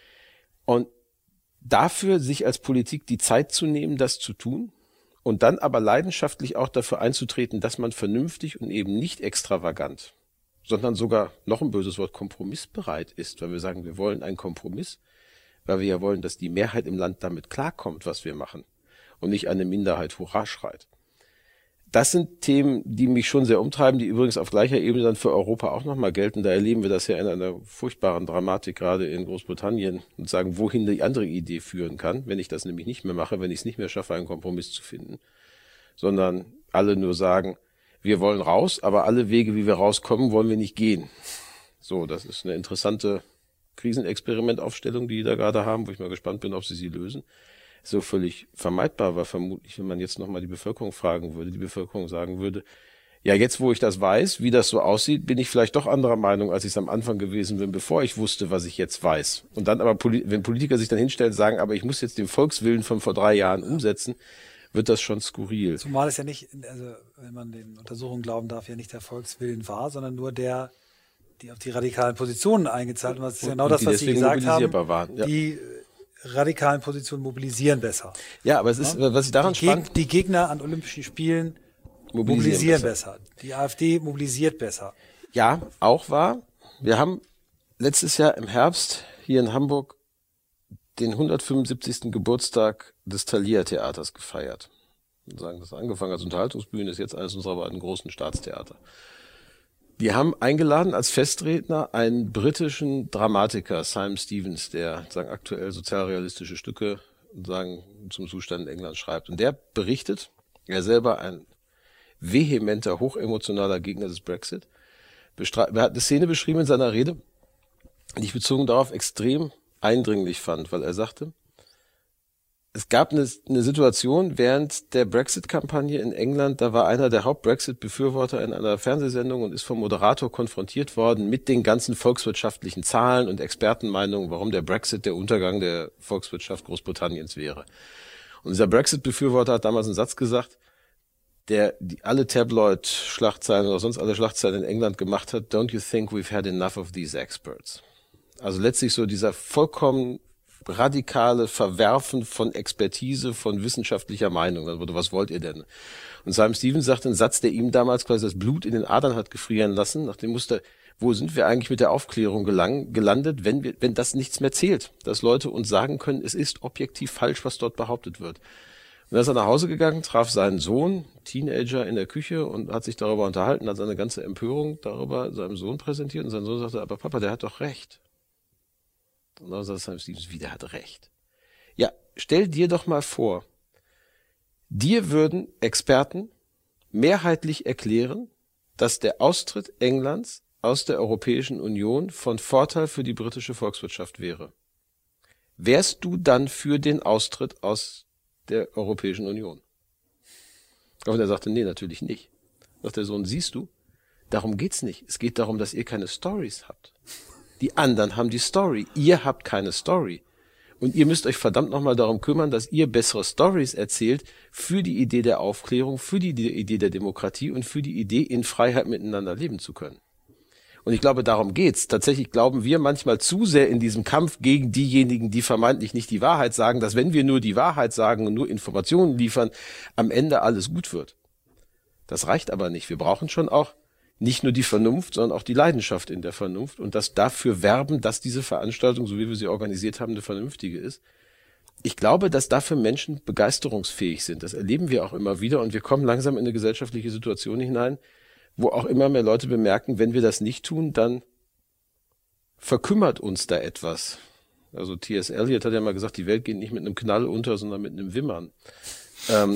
Speaker 3: Und dafür sich als Politik die Zeit zu nehmen, das zu tun und dann aber leidenschaftlich auch dafür einzutreten, dass man vernünftig und eben nicht extravagant, sondern sogar, noch ein böses Wort, kompromissbereit ist, weil wir sagen, wir wollen einen Kompromiss, weil wir ja wollen, dass die Mehrheit im Land damit klarkommt, was wir machen und nicht eine Minderheit Hurra schreit. Das sind Themen, die mich schon sehr umtreiben, die übrigens auf gleicher Ebene dann für Europa auch nochmal gelten. Da erleben wir das ja in einer furchtbaren Dramatik gerade in Großbritannien und sagen, wohin die andere Idee führen kann, wenn ich das nämlich nicht mehr mache, wenn ich es nicht mehr schaffe, einen Kompromiss zu finden, sondern alle nur sagen, wir wollen raus, aber alle Wege, wie wir rauskommen, wollen wir nicht gehen. So, das ist eine interessante Krisenexperimentaufstellung, die da gerade haben, wo ich mal gespannt bin, ob sie lösen. So völlig vermeidbar war vermutlich, wenn man jetzt nochmal die Bevölkerung fragen würde, die Bevölkerung sagen würde, ja, jetzt wo ich das weiß, wie das so aussieht, bin ich vielleicht doch anderer Meinung, als ich es am Anfang gewesen bin, bevor ich wusste, was ich jetzt weiß. Und dann aber, wenn Politiker sich dann hinstellen und sagen, aber ich muss jetzt den Volkswillen von vor 3 Jahren umsetzen, wird das schon skurril.
Speaker 2: Zumal es ja nicht, also wenn man den Untersuchungen glauben darf, ja nicht der Volkswillen war, sondern nur der, die auf die radikalen Positionen eingezahlt haben. Das ist genau das, was Sie gesagt haben.
Speaker 3: Waren. Ja.
Speaker 2: Die radikalen Positionen mobilisieren besser.
Speaker 3: Ja, aber es ist, was ich daran spannend...
Speaker 2: Die Gegner an Olympischen Spielen mobilisieren besser. Die AfD mobilisiert besser.
Speaker 3: Ja, auch wahr. Wir haben letztes Jahr im Herbst hier in Hamburg den 175. Geburtstag des Thalia-Theaters gefeiert. Wir sagen, das angefangen als Unterhaltungsbühne, ist jetzt eines unserer beiden großen Staatstheater. Die haben eingeladen als Festredner einen britischen Dramatiker, Simon Stevens, der sagen aktuell sozialrealistische Stücke sagen zum Zustand in England schreibt. Und der berichtet, er selber ein vehementer, hochemotionaler Gegner des Brexit, er hat eine Szene beschrieben in seiner Rede, die ich bezogen darauf extrem eindringlich fand, weil er sagte, es gab eine Situation während der Brexit-Kampagne in England, da war einer der Haupt-Brexit-Befürworter in einer Fernsehsendung und ist vom Moderator konfrontiert worden mit den ganzen volkswirtschaftlichen Zahlen und Expertenmeinungen, warum der Brexit der Untergang der Volkswirtschaft Großbritanniens wäre. Und dieser Brexit-Befürworter hat damals einen Satz gesagt, der alle Tabloid-Schlagzeilen oder sonst alle Schlagzeilen in England gemacht hat, "Don't you think we've had enough of these experts?" Also letztlich so dieser vollkommen radikale Verwerfen von Expertise, von wissenschaftlicher Meinung. Also, was wollt ihr denn? Und Simon Stevens sagte einen Satz, der ihm damals quasi das Blut in den Adern hat gefrieren lassen, nach dem Muster, wo sind wir eigentlich mit der Aufklärung gelandet, wenn das nichts mehr zählt, dass Leute uns sagen können, es ist objektiv falsch, was dort behauptet wird. Und dann ist er nach Hause gegangen, traf seinen Sohn, Teenager, in der Küche und hat sich darüber unterhalten, hat seine ganze Empörung darüber seinem Sohn präsentiert und sein Sohn sagte, aber Papa, der hat doch recht. Und dann sagt Simon Stevens, wie, der hat recht. Ja, stell dir doch mal vor, dir würden Experten mehrheitlich erklären, dass der Austritt Englands aus der Europäischen Union von Vorteil für die britische Volkswirtschaft wäre. wärst du dann für den Austritt aus der Europäischen Union? Und er sagte, nee, natürlich nicht. Sagt der Sohn, siehst du, darum geht's nicht. Es geht darum, dass ihr keine Stories habt. Die anderen haben die Story. Ihr habt keine Story. Und ihr müsst euch verdammt nochmal darum kümmern, dass ihr bessere Stories erzählt für die Idee der Aufklärung, für die Idee der Demokratie und für die Idee, in Freiheit miteinander leben zu können. Und ich glaube, darum geht's. Tatsächlich glauben wir manchmal zu sehr in diesem Kampf gegen diejenigen, die vermeintlich nicht die Wahrheit sagen, dass wenn wir nur die Wahrheit sagen und nur Informationen liefern, am Ende alles gut wird. Das reicht aber nicht. Wir brauchen schon auch nicht nur die Vernunft, sondern auch die Leidenschaft in der Vernunft und das dafür werben, dass diese Veranstaltung, so wie wir sie organisiert haben, eine vernünftige ist. Ich glaube, dass dafür Menschen begeisterungsfähig sind. Das erleben wir auch immer wieder und wir kommen langsam in eine gesellschaftliche Situation hinein, wo auch immer mehr Leute bemerken, wenn wir das nicht tun, dann verkümmert uns da etwas. Also T.S. Eliot hat ja mal gesagt, die Welt geht nicht mit einem Knall unter, sondern mit einem Wimmern. Da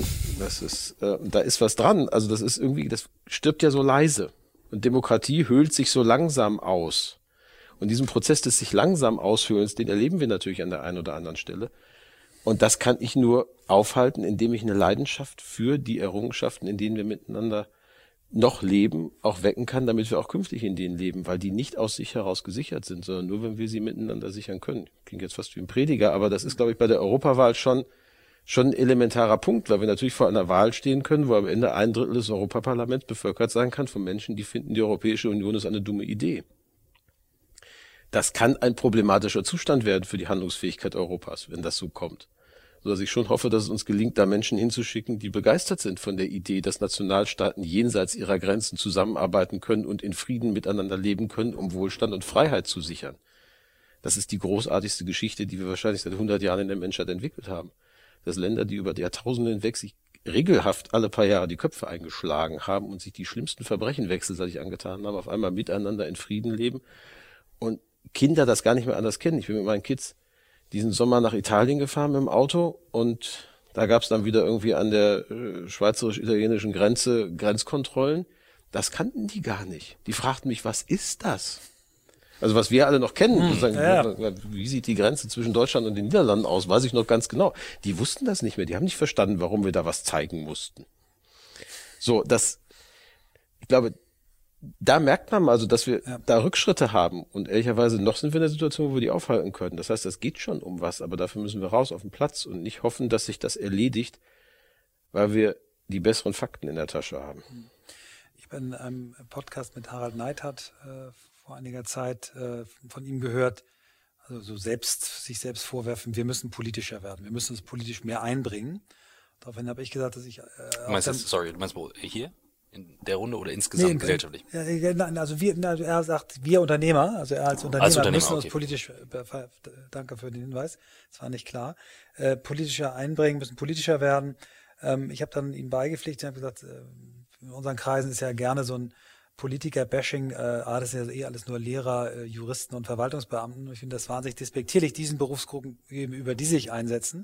Speaker 3: ist was dran. Also das ist irgendwie, das stirbt ja so leise. Und Demokratie höhlt sich so langsam aus. Und diesen Prozess des sich langsam aushöhlens, den erleben wir natürlich an der einen oder anderen Stelle. Und das kann ich nur aufhalten, indem ich eine Leidenschaft für die Errungenschaften, in denen wir miteinander noch leben, auch wecken kann, damit wir auch künftig in denen leben, weil die nicht aus sich heraus gesichert sind, sondern nur, wenn wir sie miteinander sichern können. Klingt jetzt fast wie ein Prediger, aber das ist, glaube ich, bei der Europawahl schon ein elementarer Punkt, weil wir natürlich vor einer Wahl stehen können, wo am Ende 1/3 des Europaparlaments bevölkert sein kann von Menschen, die finden, die Europäische Union ist eine dumme Idee. Das kann ein problematischer Zustand werden für die Handlungsfähigkeit Europas, wenn das so kommt. Sodass ich schon hoffe, dass es uns gelingt, da Menschen hinzuschicken, die begeistert sind von der Idee, dass Nationalstaaten jenseits ihrer Grenzen zusammenarbeiten können und in Frieden miteinander leben können, um Wohlstand und Freiheit zu sichern. Das ist die großartigste Geschichte, die wir wahrscheinlich seit 100 Jahren in der Menschheit entwickelt haben. Dass Länder, die über die Jahrtausende hinweg sich regelhaft alle paar Jahre die Köpfe eingeschlagen haben und sich die schlimmsten Verbrechen wechselseitig angetan haben, auf einmal miteinander in Frieden leben und Kinder das gar nicht mehr anders kennen. Ich bin mit meinen Kids diesen Sommer nach Italien gefahren mit dem Auto und da gab es dann wieder irgendwie an der schweizerisch-italienischen Grenze Grenzkontrollen. Das kannten die gar nicht. Die fragten mich, was ist das? Also was wir alle noch kennen, wie sieht die Grenze zwischen Deutschland und den Niederlanden aus, weiß ich noch ganz genau. Die wussten das nicht mehr, die haben nicht verstanden, warum wir da was zeigen mussten. So, ich glaube, da merkt man also, dass wir da Rückschritte haben und ehrlicherweise noch sind wir in der Situation, wo wir die aufhalten können. Das heißt, es geht schon um was, aber dafür müssen wir raus auf den Platz und nicht hoffen, dass sich das erledigt, weil wir die besseren Fakten in der Tasche haben.
Speaker 2: Ich bin in einem Podcast mit Harald Neidhardt vor einiger Zeit von ihm gehört, also so sich selbst vorwerfen, wir müssen politischer werden, wir müssen uns politisch mehr einbringen. Daraufhin habe ich gesagt, dass ich...
Speaker 1: du meinst wohl hier? In der Runde oder insgesamt gesellschaftlich?
Speaker 2: Nein, also er sagt, wir Unternehmer, also er als Unternehmer müssen uns politisch, danke für den Hinweis, das war nicht klar, politischer einbringen, müssen politischer werden. Ich habe dann ihm beigepflichtet und habe gesagt, in unseren Kreisen ist ja gerne so ein Politiker-Bashing, das ist ja alles nur Lehrer, Juristen und Verwaltungsbeamten. Ich finde das wahnsinnig despektierlich, diesen Berufsgruppen gegenüber, die sich einsetzen.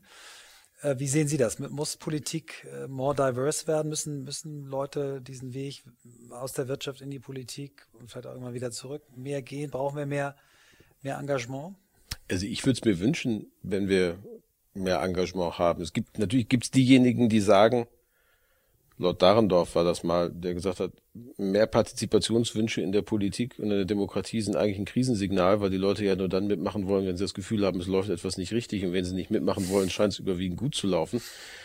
Speaker 2: Wie sehen Sie das? Muss Politik more diverse werden? Müssen Leute diesen Weg aus der Wirtschaft in die Politik und vielleicht auch immer wieder zurück mehr gehen? Brauchen wir mehr Engagement?
Speaker 3: Also ich würde es mir wünschen, wenn wir mehr Engagement haben. Natürlich gibt's diejenigen, die sagen, Lord Dahrendorf war das mal, der gesagt hat, mehr Partizipationswünsche in der Politik und in der Demokratie sind eigentlich ein Krisensignal, weil die Leute ja nur dann mitmachen wollen, wenn sie das Gefühl haben, es läuft etwas nicht richtig. Und wenn sie nicht mitmachen wollen, scheint es überwiegend gut zu laufen.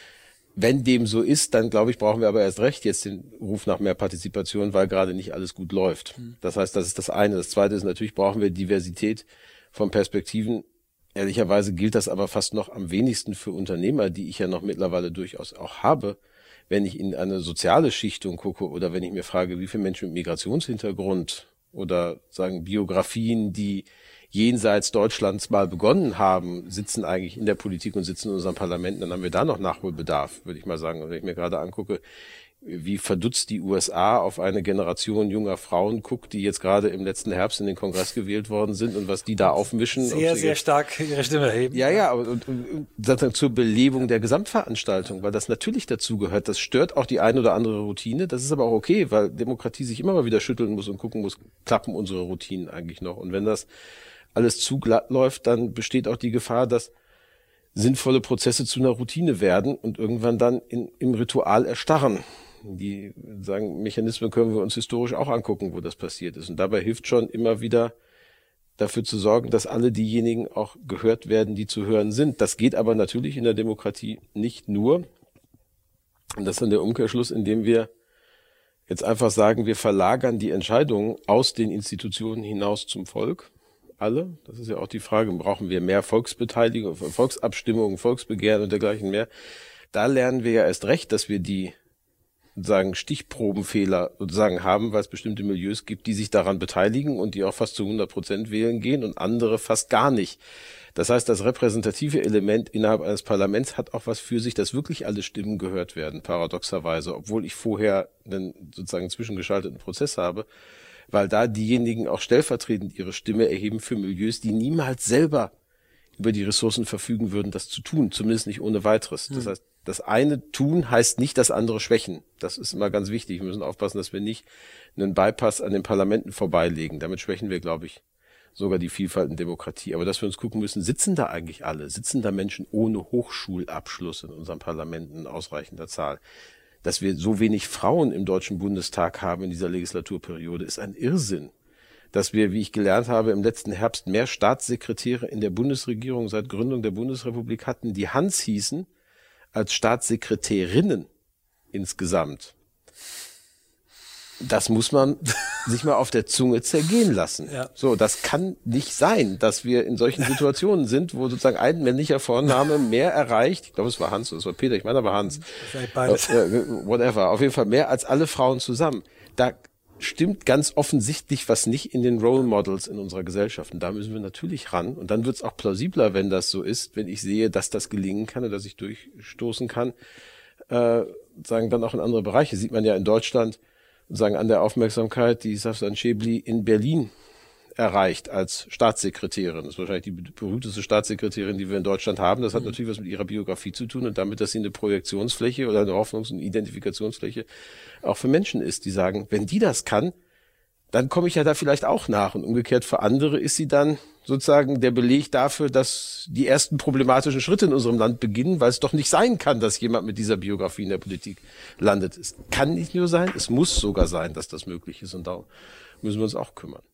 Speaker 3: Wenn dem so ist, dann glaube ich, brauchen wir aber erst recht jetzt den Ruf nach mehr Partizipation, weil gerade nicht alles gut läuft. Das heißt, das ist das eine. Das zweite ist, natürlich brauchen wir Diversität von Perspektiven. Ehrlicherweise gilt das aber fast noch am wenigsten für Unternehmer, die ich ja noch mittlerweile durchaus auch habe. Wenn ich in eine soziale Schichtung gucke oder wenn ich mir frage, wie viele Menschen mit Migrationshintergrund oder sagen Biografien, die jenseits Deutschlands mal begonnen haben, sitzen eigentlich in der Politik und sitzen in unseren Parlamenten, dann haben wir da noch Nachholbedarf, würde ich mal sagen. Und wenn ich mir gerade angucke, wie verdutzt die USA auf eine Generation junger Frauen guckt, die jetzt gerade im letzten Herbst in den Kongress gewählt worden sind und was die da aufmischen.
Speaker 2: Sehr stark ihre Stimme erheben.
Speaker 3: Ja, aber und zur Belebung der Gesamtveranstaltung, weil das natürlich dazugehört. Das stört auch die eine oder andere Routine. Das ist aber auch okay, weil Demokratie sich immer mal wieder schütteln muss und gucken muss, klappen unsere Routinen eigentlich noch. Und wenn das alles zu glatt läuft, dann besteht auch die Gefahr, dass sinnvolle Prozesse zu einer Routine werden und irgendwann dann im Ritual erstarren. Die sagen, Mechanismen können wir uns historisch auch angucken, wo das passiert ist. Und dabei hilft schon immer wieder dafür zu sorgen, dass alle diejenigen auch gehört werden, die zu hören sind. Das geht aber natürlich in der Demokratie nicht nur. Und das ist dann der Umkehrschluss, indem wir jetzt einfach sagen, wir verlagern die Entscheidungen aus den Institutionen hinaus zum Volk. Alle. Das ist ja auch die Frage, brauchen wir mehr Volksbeteiligung, Volksabstimmungen, Volksbegehren und dergleichen mehr. Da lernen wir ja erst recht, dass wir die sozusagen Stichprobenfehler sozusagen haben, weil es bestimmte Milieus gibt, die sich daran beteiligen und die auch fast zu 100% wählen gehen und andere fast gar nicht. Das heißt, das repräsentative Element innerhalb eines Parlaments hat auch was für sich, dass wirklich alle Stimmen gehört werden, paradoxerweise, obwohl ich vorher einen sozusagen zwischengeschalteten Prozess habe, weil da diejenigen auch stellvertretend ihre Stimme erheben für Milieus, die niemals selber über die Ressourcen verfügen würden, das zu tun, zumindest nicht ohne weiteres. Das heißt, das eine tun heißt nicht das andere schwächen. Das ist immer ganz wichtig. Wir müssen aufpassen, dass wir nicht einen Bypass an den Parlamenten vorbeilegen. Damit schwächen wir, glaube ich, sogar die Vielfalt in Demokratie. Aber dass wir uns gucken müssen, sitzen da eigentlich alle? Sitzen da Menschen ohne Hochschulabschluss in unseren Parlamenten in ausreichender Zahl? Dass wir so wenig Frauen im Deutschen Bundestag haben in dieser Legislaturperiode, ist ein Irrsinn. Dass wir, wie ich gelernt habe, im letzten Herbst mehr Staatssekretäre in der Bundesregierung seit Gründung der Bundesrepublik hatten, die Hans hießen, als Staatssekretärinnen insgesamt. Das muss man sich mal auf der Zunge zergehen lassen. Ja. So, das kann nicht sein, dass wir in solchen Situationen sind, wo sozusagen ein männlicher Vorname mehr erreicht. Ich glaube, es war Hans oder es war Peter, ich meine aber Hans. Beides. Whatever. Auf jeden Fall mehr als alle Frauen zusammen. Da stimmt ganz offensichtlich was nicht in den Role Models in unserer Gesellschaft. Und da müssen wir natürlich ran. Und dann wird es auch plausibler, wenn das so ist, wenn ich sehe, dass das gelingen kann und dass ich durchstoßen kann, sagen dann auch in andere Bereiche. Sieht man ja in Deutschland, sagen an der Aufmerksamkeit, die Safsan Schäbli in Berlin erreicht als Staatssekretärin. Das ist wahrscheinlich die berühmteste Staatssekretärin, die wir in Deutschland haben. Das hat natürlich was mit ihrer Biografie zu tun und damit, dass sie eine Projektionsfläche oder eine Hoffnungs- und Identifikationsfläche auch für Menschen ist, die sagen, wenn die das kann, dann komme ich ja da vielleicht auch nach. Und umgekehrt für andere ist sie dann sozusagen der Beleg dafür, dass die ersten problematischen Schritte in unserem Land beginnen, weil es doch nicht sein kann, dass jemand mit dieser Biografie in der Politik landet. Es kann nicht nur sein, es muss sogar sein, dass das möglich ist. Und darum müssen wir uns auch kümmern.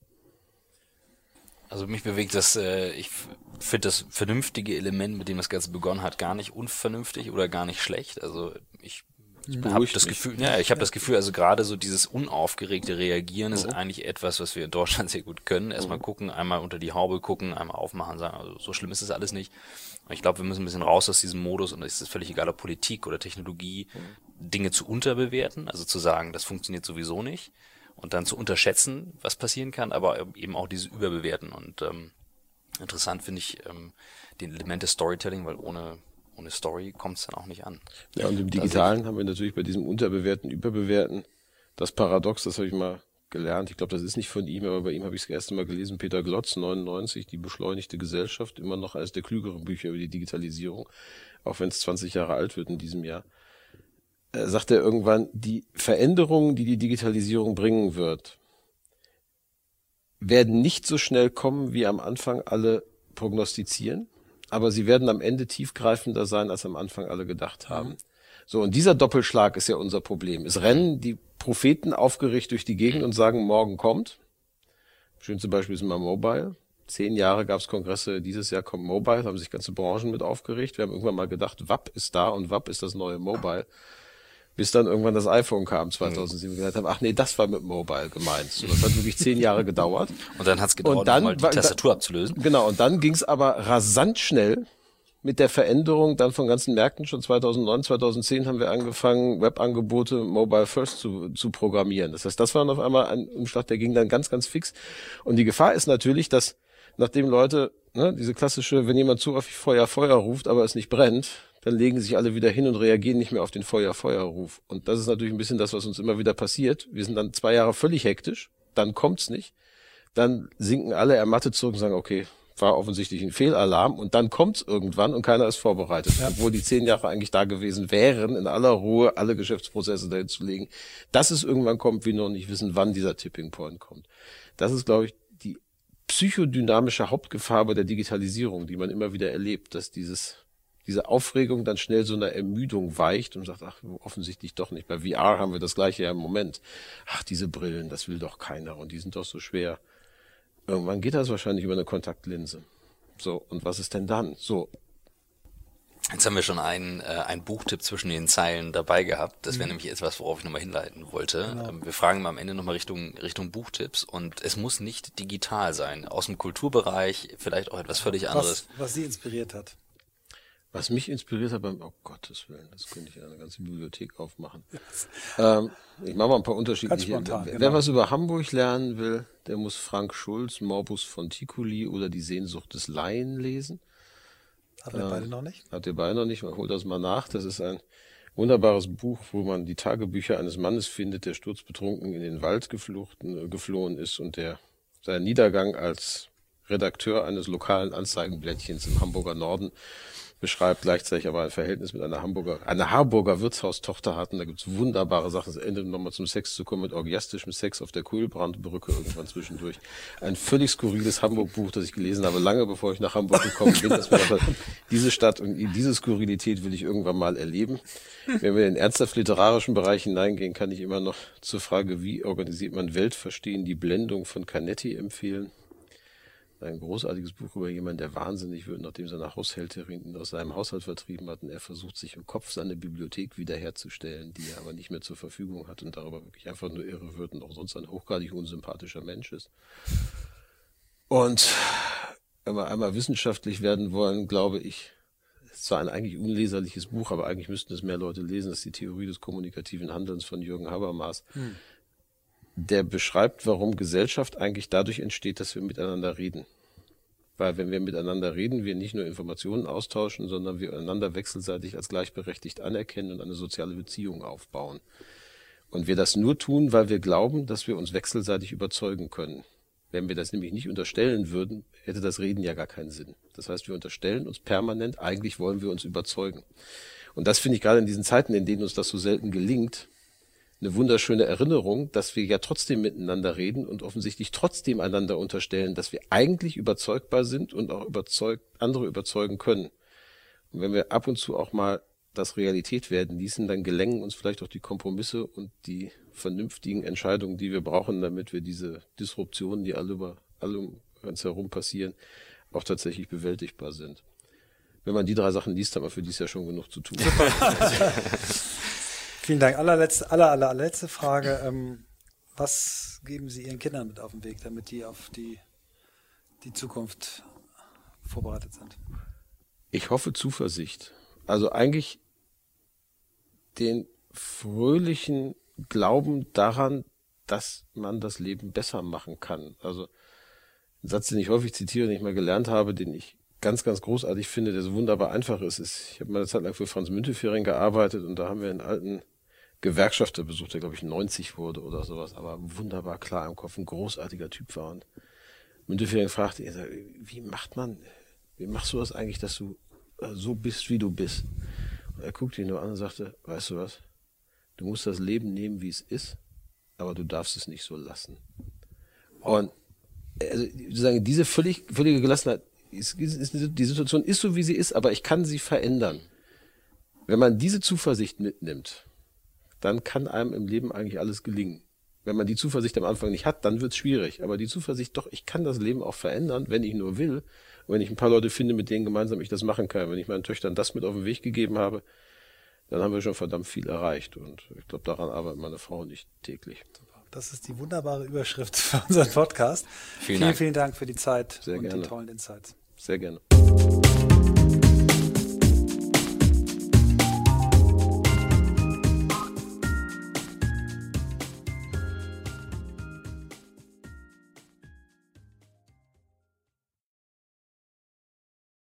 Speaker 1: Also mich bewegt das, ich finde das vernünftige Element, mit dem das Ganze begonnen hat, gar nicht unvernünftig oder gar nicht schlecht. Also ich habe das Gefühl, das Gefühl, also gerade so dieses unaufgeregte Reagieren ist eigentlich etwas, was wir in Deutschland sehr gut können. Erstmal gucken, einmal unter die Haube gucken, einmal aufmachen, sagen, also so schlimm ist es alles nicht. Und ich glaube, wir müssen ein bisschen raus aus diesem Modus und es ist völlig egal, ob Politik oder Technologie, Dinge zu unterbewerten, also zu sagen, das funktioniert sowieso nicht. Und dann zu unterschätzen, was passieren kann, aber eben auch dieses Überbewerten. Und interessant finde ich den Element des Storytelling, weil ohne Story kommt es dann auch nicht an.
Speaker 3: Ja, und im Digitalen haben wir natürlich bei diesem Unterbewerten, Überbewerten das Paradox, das habe ich mal gelernt. Ich glaube, das ist nicht von ihm, aber bei ihm habe ich es das erste Mal gelesen. Peter Glotz, 99, Die beschleunigte Gesellschaft, immer noch eines der klügeren Bücher über die Digitalisierung, auch wenn es 20 Jahre alt wird in diesem Jahr. Sagt er irgendwann, die Veränderungen, die die Digitalisierung bringen wird, werden nicht so schnell kommen, wie am Anfang alle prognostizieren, aber sie werden am Ende tiefgreifender sein, als am Anfang alle gedacht haben. So, und dieser Doppelschlag ist ja unser Problem. Es rennen die Propheten aufgeregt durch die Gegend und sagen, morgen kommt. Schönste Beispiel ist immer Mobile. 10 Jahre gab es Kongresse, dieses Jahr kommt Mobile, haben sich ganze Branchen mit aufgeregt. Wir haben irgendwann mal gedacht, WAP ist da und WAP ist das neue Mobile. Bis dann irgendwann das iPhone kam 2007 und gesagt haben, ach nee, das war mit Mobile gemeint. So, das hat wirklich 10 Jahre gedauert.
Speaker 1: Und dann hat es gedauert, mal die Tastatur abzulösen.
Speaker 3: Genau, und dann ging es aber rasant schnell mit der Veränderung dann von ganzen Märkten. Schon 2009, 2010 haben wir angefangen, Webangebote Mobile First zu programmieren. Das heißt, das war auf einmal ein Umschlag, der ging dann ganz, ganz fix. Und die Gefahr ist natürlich, dass nachdem Leute, diese klassische, wenn jemand zu häufig Feuer, Feuer ruft, aber es nicht brennt, dann legen sich alle wieder hin und reagieren nicht mehr auf den Feuer-Feuer-Ruf. Und das ist natürlich ein bisschen das, was uns immer wieder passiert. Wir sind dann 2 Jahre völlig hektisch, dann kommt's nicht, dann sinken alle ermattet zurück und sagen, okay, war offensichtlich ein Fehlalarm und dann kommt's irgendwann und keiner ist vorbereitet. Ja. Obwohl die 10 Jahre eigentlich da gewesen wären, in aller Ruhe alle Geschäftsprozesse dahin zu legen. Dass es irgendwann kommt, wir noch nicht wissen, wann dieser Tipping Point kommt. Das ist, glaube ich, die psychodynamische Hauptgefahr bei der Digitalisierung, die man immer wieder erlebt, dass dieses diese Aufregung dann schnell so einer Ermüdung weicht und sagt, ach, offensichtlich doch nicht. Bei VR haben wir das Gleiche ja im Moment. Ach, diese Brillen, das will doch keiner und die sind doch so schwer. Irgendwann geht das wahrscheinlich über eine Kontaktlinse. So, und was ist denn dann? So.
Speaker 1: Jetzt haben wir schon einen Buchtipp zwischen den Zeilen dabei gehabt. Das wäre nämlich etwas, worauf ich nochmal hinleiten wollte. Genau. Wir fragen mal am Ende nochmal Richtung Buchtipps. Und es muss nicht digital sein. Aus dem Kulturbereich, vielleicht auch etwas völlig anderes.
Speaker 2: Was Sie inspiriert hat.
Speaker 3: Was mich inspiriert hat oh Gottes Willen, das könnte ich eine ganze Bibliothek aufmachen.
Speaker 2: Yes.
Speaker 3: Ich mache mal ein paar unterschiedliche.
Speaker 2: Spontan,
Speaker 3: Wer was über Hamburg lernen will, der muss Frank Schulz, Morbus von Ticuli oder Die Sehnsucht des Laien lesen.
Speaker 2: Habt ihr beide noch nicht?
Speaker 3: Habt ihr beide noch nicht? Man holt das mal nach. Das ist ein wunderbares Buch, wo man die Tagebücher eines Mannes findet, der sturzbetrunken in den Wald geflohen ist und der seinen Niedergang als Redakteur eines lokalen Anzeigenblättchens im Hamburger Norden beschreibt, gleichzeitig aber ein Verhältnis mit einer Harburger Wirtshaustochter hatten. Da gibt's wunderbare Sachen. Es endet nochmal zum Sex zu kommen mit orgiastischem Sex auf der Kuhlbrandbrücke irgendwann zwischendurch. Ein völlig skurriles Hamburg-Buch, das ich gelesen habe, lange bevor ich nach Hamburg gekommen bin. Dass mir dachte, diese Stadt und diese Skurrilität will ich irgendwann mal erleben. Wenn wir in den ernsthaft literarischen Bereich hineingehen, kann ich immer noch zur Frage, wie organisiert man Weltverstehen, die Blendung von Canetti empfehlen. Ein großartiges Buch über jemanden, der wahnsinnig wird, nachdem seine Haushälterin ihn aus seinem Haushalt vertrieben hat und er versucht, sich im Kopf seine Bibliothek wiederherzustellen, die er aber nicht mehr zur Verfügung hat und darüber wirklich einfach nur irre wird und auch sonst ein hochgradig unsympathischer Mensch ist. Und wenn wir einmal wissenschaftlich werden wollen, glaube ich, es ist zwar ein eigentlich unleserliches Buch, aber eigentlich müssten es mehr Leute lesen, das ist die Theorie des kommunikativen Handelns von Jürgen Habermas. Der beschreibt, warum Gesellschaft eigentlich dadurch entsteht, dass wir miteinander reden. Weil wenn wir miteinander reden, wir nicht nur Informationen austauschen, sondern wir einander wechselseitig als gleichberechtigt anerkennen und eine soziale Beziehung aufbauen. Und wir das nur tun, weil wir glauben, dass wir uns wechselseitig überzeugen können. Wenn wir das nämlich nicht unterstellen würden, hätte das Reden ja gar keinen Sinn. Das heißt, wir unterstellen uns permanent, eigentlich wollen wir uns überzeugen. Und das finde ich gerade in diesen Zeiten, in denen uns das so selten gelingt, eine wunderschöne Erinnerung, dass wir ja trotzdem miteinander reden und offensichtlich trotzdem einander unterstellen, dass wir eigentlich überzeugbar sind und auch andere überzeugen können. Und wenn wir ab und zu auch mal das Realität werden ließen, dann gelängen uns vielleicht auch die Kompromisse und die vernünftigen Entscheidungen, die wir brauchen, damit wir diese Disruptionen, die alle um uns herum passieren, auch tatsächlich bewältigbar sind. Wenn man die 3 Sachen liest, hat man für dies Jahr schon genug zu tun.
Speaker 2: Vielen Dank. Allerletzte Frage. Was geben Sie Ihren Kindern mit auf den Weg, damit die auf die Zukunft vorbereitet sind?
Speaker 3: Ich hoffe Zuversicht. Also eigentlich den fröhlichen Glauben daran, dass man das Leben besser machen kann. Also ein Satz, den ich häufig zitiere, den ich mal gelernt habe, den ich ganz, ganz großartig finde, der so wunderbar einfach ist. Ich habe mal eine Zeit lang für Franz Müntefering gearbeitet und da haben wir einen alten Gewerkschafter besucht, der glaube ich 90 wurde oder sowas, aber wunderbar klar im Kopf, ein großartiger Typ war. Und Müntefering fragte ihn, wie machst du das eigentlich, dass du so bist, wie du bist? Und er guckte ihn nur an und sagte, weißt du was, du musst das Leben nehmen, wie es ist, aber du darfst es nicht so lassen. Und also sozusagen diese völlige Gelassenheit, die Situation ist so, wie sie ist, aber ich kann sie verändern. Wenn man diese Zuversicht mitnimmt, dann kann einem im Leben eigentlich alles gelingen. Wenn man die Zuversicht am Anfang nicht hat, dann wird es schwierig. Aber die Zuversicht, doch, ich kann das Leben auch verändern, wenn ich nur will. Und wenn ich ein paar Leute finde, mit denen gemeinsam ich das machen kann, wenn ich meinen Töchtern das mit auf den Weg gegeben habe, dann haben wir schon verdammt viel erreicht. Und ich glaube, daran arbeitet meine Frau nicht täglich.
Speaker 2: Das ist die wunderbare Überschrift für unseren Podcast. Vielen Dank für die Zeit
Speaker 3: Sehr
Speaker 2: und
Speaker 3: gerne.
Speaker 2: die tollen Insights.
Speaker 3: Sehr gerne.